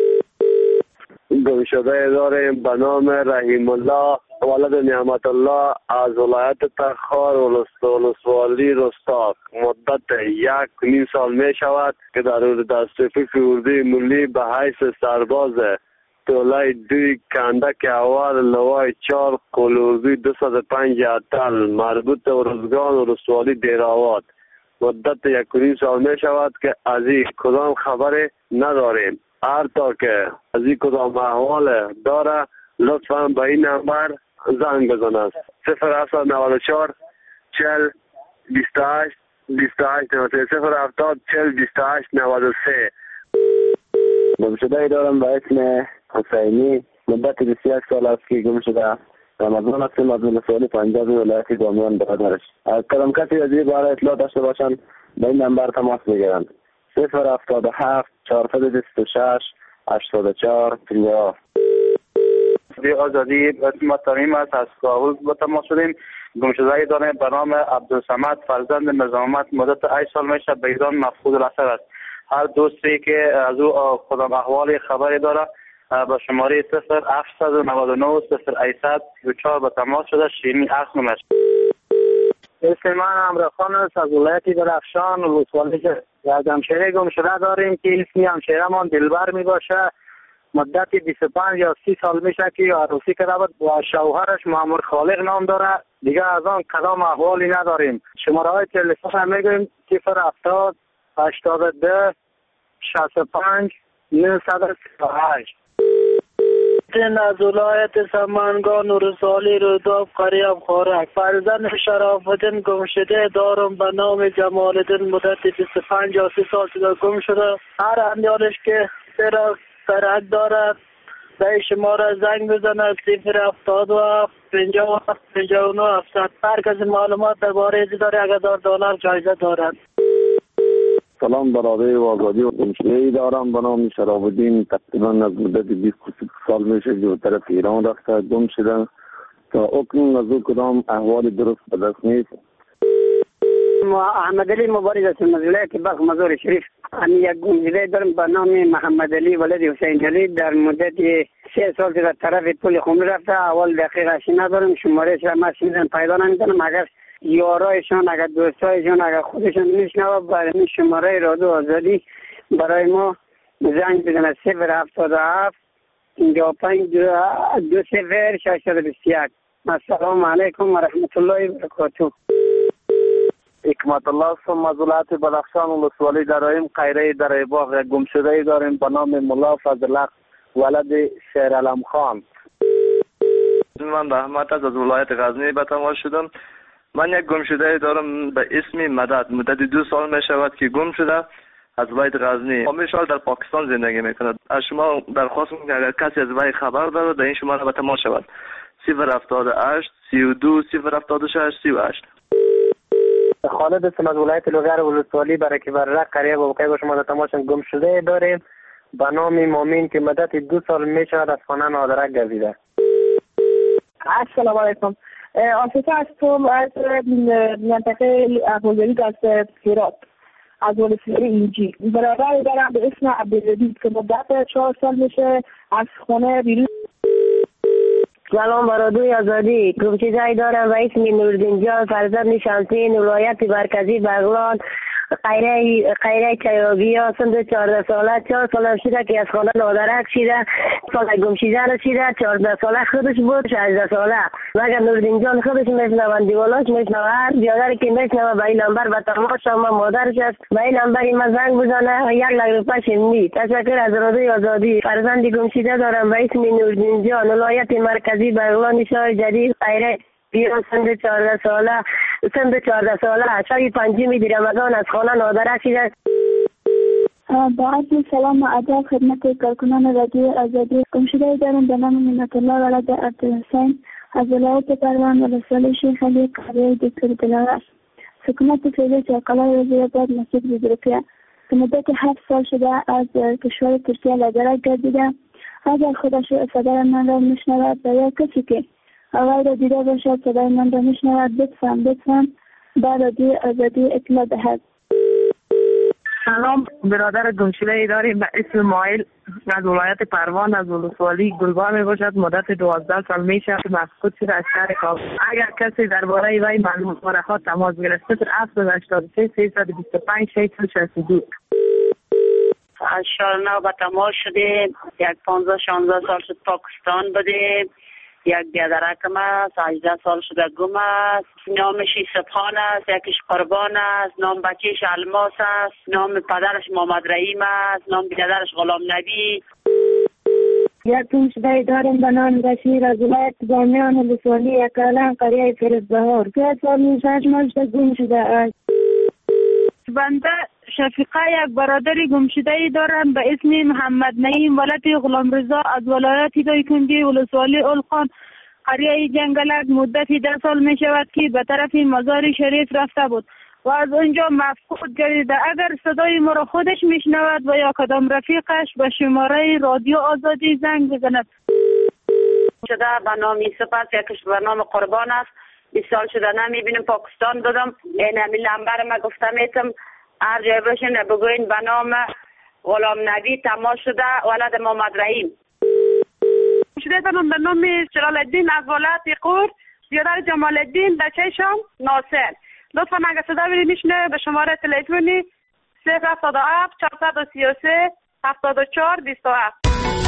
گمشده داریم به نام رحیم الله، ولد نعمت الله از ولایت تخار ولسوالی رستاق. مدت 1.5 سال می شود که در دسترسی اردوی ملی به حیث سرباز تولای 2 کندک اول لوای 4 کلوزی 205 اتل مربوط به روزگان ولسوالی دیراوات. مدت 1.5 سال می شود که از این کدام خبری نداریم. هر تا که از این کدام احوال داره لطفاً به این نمبر زنگ بزند. 0794 40 28 28 070 40 28 93. گمشده دارم به اسم حسینی. مدت 21 سال است که گم شده. رمضان هستیم از ولسوالی پنجاب ولایت بامیان برادرش. از کدام کسی از این باره اطلاع داشته باشند به این نمبر تماس بگیرند. 077 426 84 50. آزادی ما ترمیم است. از کابل با تماس شدیم. گمشده‌ای داریم به نام عبدالصمد فرزند مرزا محمد. مدت 8 سال میشه به ایران مفقود الاثر است. هر دوستی که از او خودم احوال خبری داره با شماره 0799 0800 34 به تماس شده. شیرینی اخ نمش. اسم من امرخان است از ولایت بدخشان ولسوالی یک همشهره گمشده داریم که اسم همشهره‌مان دلبر می باشه. مدت 25 یا 30 سال میشه که عروسی کرده بود و شوهرش مامور خالق نام داره. دیگه از آن کدام احوالی نداریم. شماره های تلفن هم میگویم 070 82 65 938. الدین از ولایت سمنگان و رسالی روداب قریب خورک. فرزند شرف الدین گمشده دارم به نام جمال الدین مدت 25 یا 30 سال شده گم شده. هر امیالش که سرک دارد به شماره زنگ بزند 077 57 59 700. هر کسی معلومات درباره ایزی داره $1000 جایزه دارد. سلام برادر آزادی و گمشده‌ای دارم به نام شرف الدین. تقریبا از مدت 20 سال میشه که طرف ایران رفته گم شده تا اکنون از او کدام احوال درست به دست نیست. احمد علی مبارز از ولایت بلخ مزار شریف. یک گمشده دارم به نام محمد علی ولد حسین جلی. در مدت 3 سال در طرف پل خمر رفته. اول دقیقش ندارم، شمارهش را من پیدا نمی‌کنم. اگر یارایشان، اگر دوستایشان، اگر خودشان میشنوه برای شماره رادیو آزادی برای ما زنگ بزنه 077 55 20 621. السلام علیکم و رحمت الله و برکاته. حکمت الله هستم از ولایت بدخشان ولسوالی درایم قیره در باغ. گمشده داریم به نام ملا فضل ولد شیر علم خان. من رحمت از ولایت غزنی به تماس شدم. من یک گمشده دارم به اسم مدت 2 سال می شود که گم شده از ولایت غزنی. همیشه در پاکستان زندگی میکند. از شما درخواست میکنم اگر کسی از وی خبر دارد در این شماره به تماس شود 078 32 076 38. خالد هستم از ولایت لوگر ولسوالی برای که برق قریه با بقیه با شما در تماس گم شده داریم به نام مامین که مدت 2 سال می شود از خانه نادرک گردیده. السلام علیکم. آفریقا هستم از منطقه احوالگری از هرات از ولسوالی اینجی. برادر دارم به اسم عبدالجلیل که مدت 4 سال میشه از خانه بیرون. سلام برادر آزادی. گمشده‌ای دارم و اسم نوردین جان فرزند شمسین ولایت مرکزی بغلان قیره چیابی سن 14 ساله. 4 سال شده که از خانه نادرک شده. سال گمشده رسیده. 14 ساله خودش بود. 16 ساله مگر نوردین جان خودش میشنوند دیوالاش میشنوه. هر بیادر که میشنوه به این نمبر به تماس شما مادرش است به این نمبر ما زنگ بزنه 1 لک روپیه شمدی. تشکر از رادیو آزادی. فرزند گمشده دارم به اسم نوردین جان ولایت مرکزی بغلان شهر جدید قیره بیرون سن 14 ساله شب 5 رمضان از خانه نادرک شده. با عرض سلام و ادب خدمت کارکنان رادیو آزادی. گمشده دارم به نام منت الله ولد عبدالحسین از ولایت پروان ولسوالی شیخ علی قریه دکتر دلاور. سکونت فعلی چرقلای وزیرآباد مسجد بزرگیه که مدت 7 سال شده از کشور ترکیه نادرک گردیده. اگر خودش صدای من را میشنود و یا کسی که آقای را دیده باشد صدای من را میشنود لطفاً با رادیو آزادی اطلاع دهد. سلام برادر گمشده‌ای داریم به اسم مایل از ولایت پروان از ولسوالی گلبار می باشد. مدت 12 سال میشه مفقود شده از شهر کابل. اگر کسی درباره وی معلومات خواهد تماس گرفت 083 325 662. از شهر نو به تماس شدیم. یک 15-16 سال شد پاکستان بودیم. یک بیادرکم است 18 سال شده گم است. نامش سبحان است، یکیش قربان است، نام بچهش الماس است، نام پدرش محمد رحیم است، نام بیادرش غلام نبی. یک گمشده داریم به نام بشیر از ولایت بامیان ولسوالی اکالان قریه فیروزبهار. 3 سال میشه گم شده است. بنده شفیقه یک برادری گمشده‌ای دارم به اسم محمد نعیم ولد غلام رضا از ولایت دایکنڈی ولسوالی اولخان قریه جنگلک. مدت 10 سال می شود که به طرف مزار شریف رفته بود و از اونجا مفقود گردیده. اگر صدای ما را خودش میشنود و یا کدام رفیقش به شماره رادیو آزادی زنگ بزند. شده به نام یوسف است، یکیش به نام قربان است. 20 سال شده نمیبینیم پاکستان دادم. این همین نمبر ما گفتم ایتم هر جای باشین بگوین به نام غلام نبی تماس شده ولد محمد رحیم. شده دارم به نام جلال الدین از ولایت قور بیادر جمال الدین بچه شام ناصر. لطفا اگر صدا میشنه به شماره تلفنی 077 433 74 27.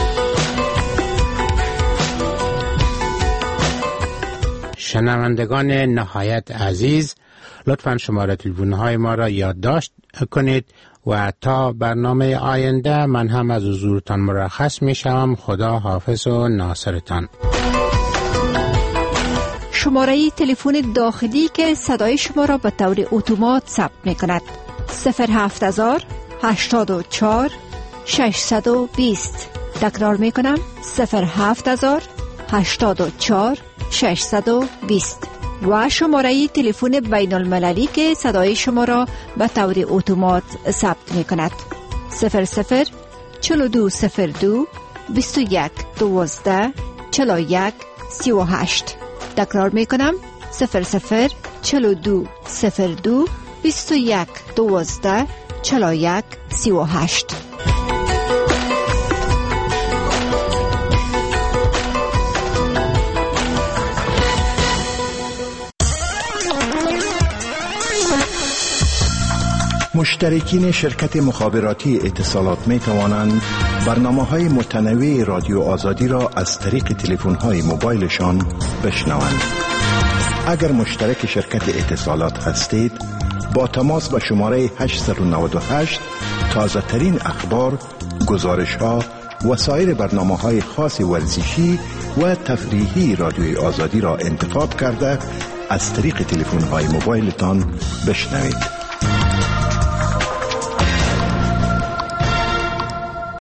شنوندگان نهایت عزیز، لطفاً شماره تلفن‌های ما را یادداشت کنید و تا برنامه آینده من هم از حضورتان مرخص می شوم. خدا حافظ و ناصرتان. شماره تلفن داخلی که صدای شما را به طور اتومات ثبت می کند 07000 84 620. تکرار می کنم 07000 84 620 و شماره تلفن بین المللی که صدای شما را به طور اتومات ثبت می کند 00 4202 21 12 41 38. تکرار می کنم 00 4202 21 12 41 38. مشترکین شرکت مخابراتی اتصالات می توانند برنامه‌های متنوع رادیو آزادی را از طریق تلفن‌های موبایلشان بشنوند. اگر مشترک شرکت اتصالات هستید، با تماس به شماره 898 تازه ترین اخبار، گزارش‌ها و سایر برنامه‌های خاص ورزشی و تفریحی رادیوی آزادی را انتخاب کرده از طریق تلفن‌های موبایلتان بشنوید.